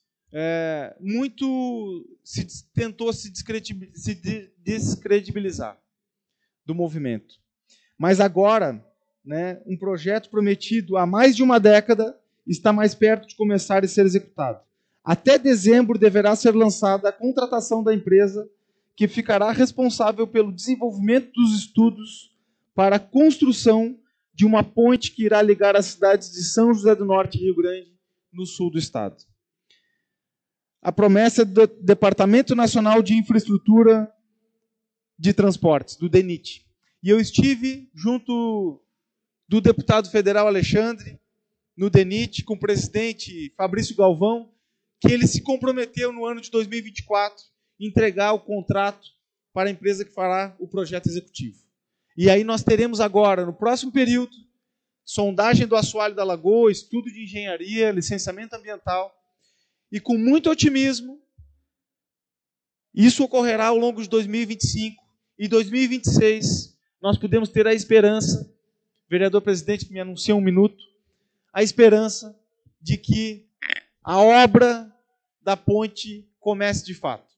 muito tentou se descredibilizar do movimento. Mas agora, né, um projeto prometido há mais de uma década está mais perto de começar a ser executado. Até dezembro deverá ser lançada a contratação da empresa que ficará responsável pelo desenvolvimento dos estudos para a construção de uma ponte que irá ligar as cidades de São José do Norte e Rio Grande, no sul do estado. A promessa do Departamento Nacional de Infraestrutura de Transportes, do DENIT. E eu estive junto do deputado federal Alexandre, no DENIT, com o presidente Fabrício Galvão, que ele se comprometeu no ano de 2024 a entregar o contrato para a empresa que fará o projeto executivo. E aí nós teremos agora, no próximo período, sondagem do assoalho da lagoa, estudo de engenharia, licenciamento ambiental, e com muito otimismo, isso ocorrerá ao longo de 2025 e 2026, nós podemos ter a esperança, vereador presidente que me anuncia um minuto, a esperança de que a obra da ponte comece de fato.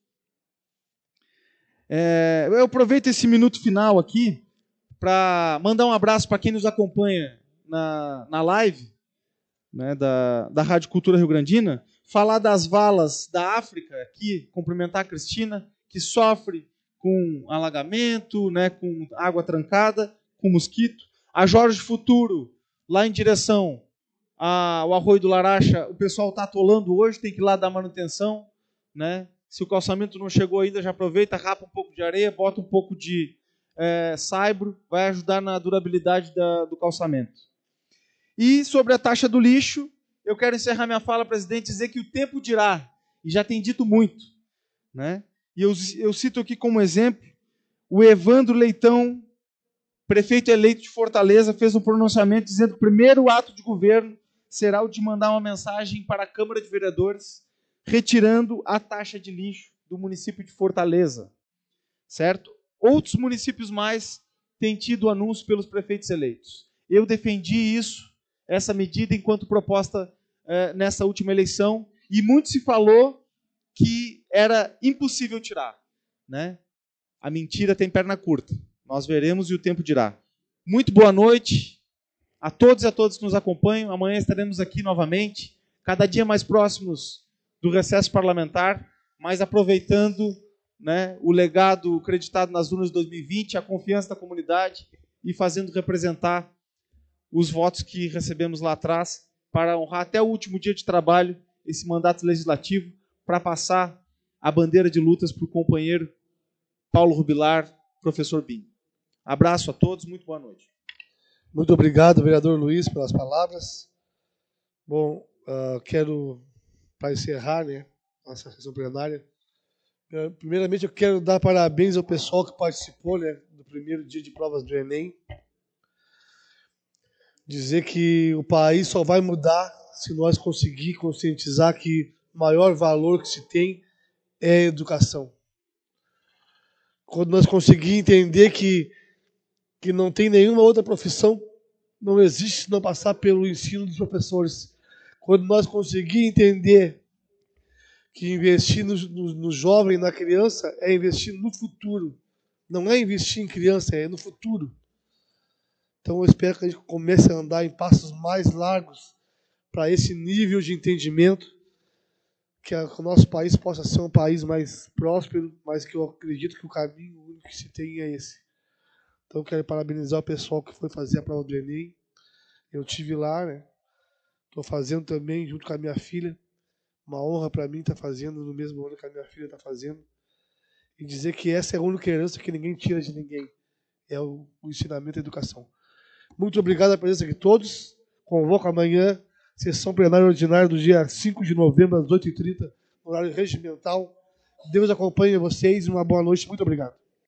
Eu aproveito esse minuto final aqui para mandar um abraço para quem nos acompanha na live, né, da Rádio Cultura Rio-Grandina, falar das valas da África, aqui, cumprimentar a Cristina, que sofre com alagamento, né, com água trancada, com mosquito. A Jorge Futuro, lá em direção ao Arroio do Laracha, o pessoal está atolando hoje, tem que ir lá dar manutenção, né? Se o calçamento não chegou ainda, já aproveita, rapa um pouco de areia, bota um pouco de saibro, vai ajudar na durabilidade do calçamento. E sobre a taxa do lixo, eu quero encerrar minha fala, presidente, dizer que o tempo dirá, e já tem dito muito, né? E eu cito aqui como exemplo, o Evandro Leitão, prefeito eleito de Fortaleza, fez um pronunciamento dizendo que o primeiro ato de governo será o de mandar uma mensagem para a Câmara de Vereadores retirando a taxa de lixo do município de Fortaleza, certo? Outros municípios mais têm tido anúncio pelos prefeitos eleitos. Eu defendi isso, essa medida, enquanto proposta nessa última eleição, e muito se falou que era impossível tirar, né? A mentira tem perna curta. Nós veremos e o tempo dirá. Muito boa noite a todos e a todas que nos acompanham. Amanhã estaremos aqui novamente, cada dia mais próximos do recesso parlamentar, mas aproveitando, né, o legado creditado nas urnas de 2020, a confiança da comunidade e fazendo representar os votos que recebemos lá atrás para honrar até o último dia de trabalho esse mandato legislativo, para passar a bandeira de lutas para o companheiro Paulo Rubilar, professor Binho. Abraço a todos, muito boa noite. Muito obrigado, vereador Luiz, pelas palavras. Bom, quero, para encerrar, né, nossa sessão plenária, primeiramente eu quero dar parabéns ao pessoal que participou, né, do primeiro dia de provas do Enem. Dizer que o país só vai mudar se nós conseguir conscientizar que o maior valor que se tem é a educação. Quando nós conseguir entender que não tem nenhuma outra profissão, não existe se não passar pelo ensino dos professores. Quando nós conseguir entender que investir no jovem, na criança, é investir no futuro. Não é investir em criança, é no futuro. Então eu espero que a gente comece a andar em passos mais largos para esse nível de entendimento, que o nosso país possa ser um país mais próspero, mas que eu acredito que o caminho único que se tem é esse. Então, quero parabenizar o pessoal que foi fazer a prova do Enem. Eu estive lá, né? Estou fazendo também, junto com a minha filha. Uma honra para mim estar fazendo no mesmo ano que a minha filha está fazendo. E dizer que essa é a única herança que ninguém tira de ninguém. É o ensinamento e a educação. Muito obrigado pela presença de todos. Convoco amanhã, sessão plenária ordinária do dia 5 de novembro, às 8h30, horário regimental. Deus acompanhe vocês e uma boa noite. Muito obrigado.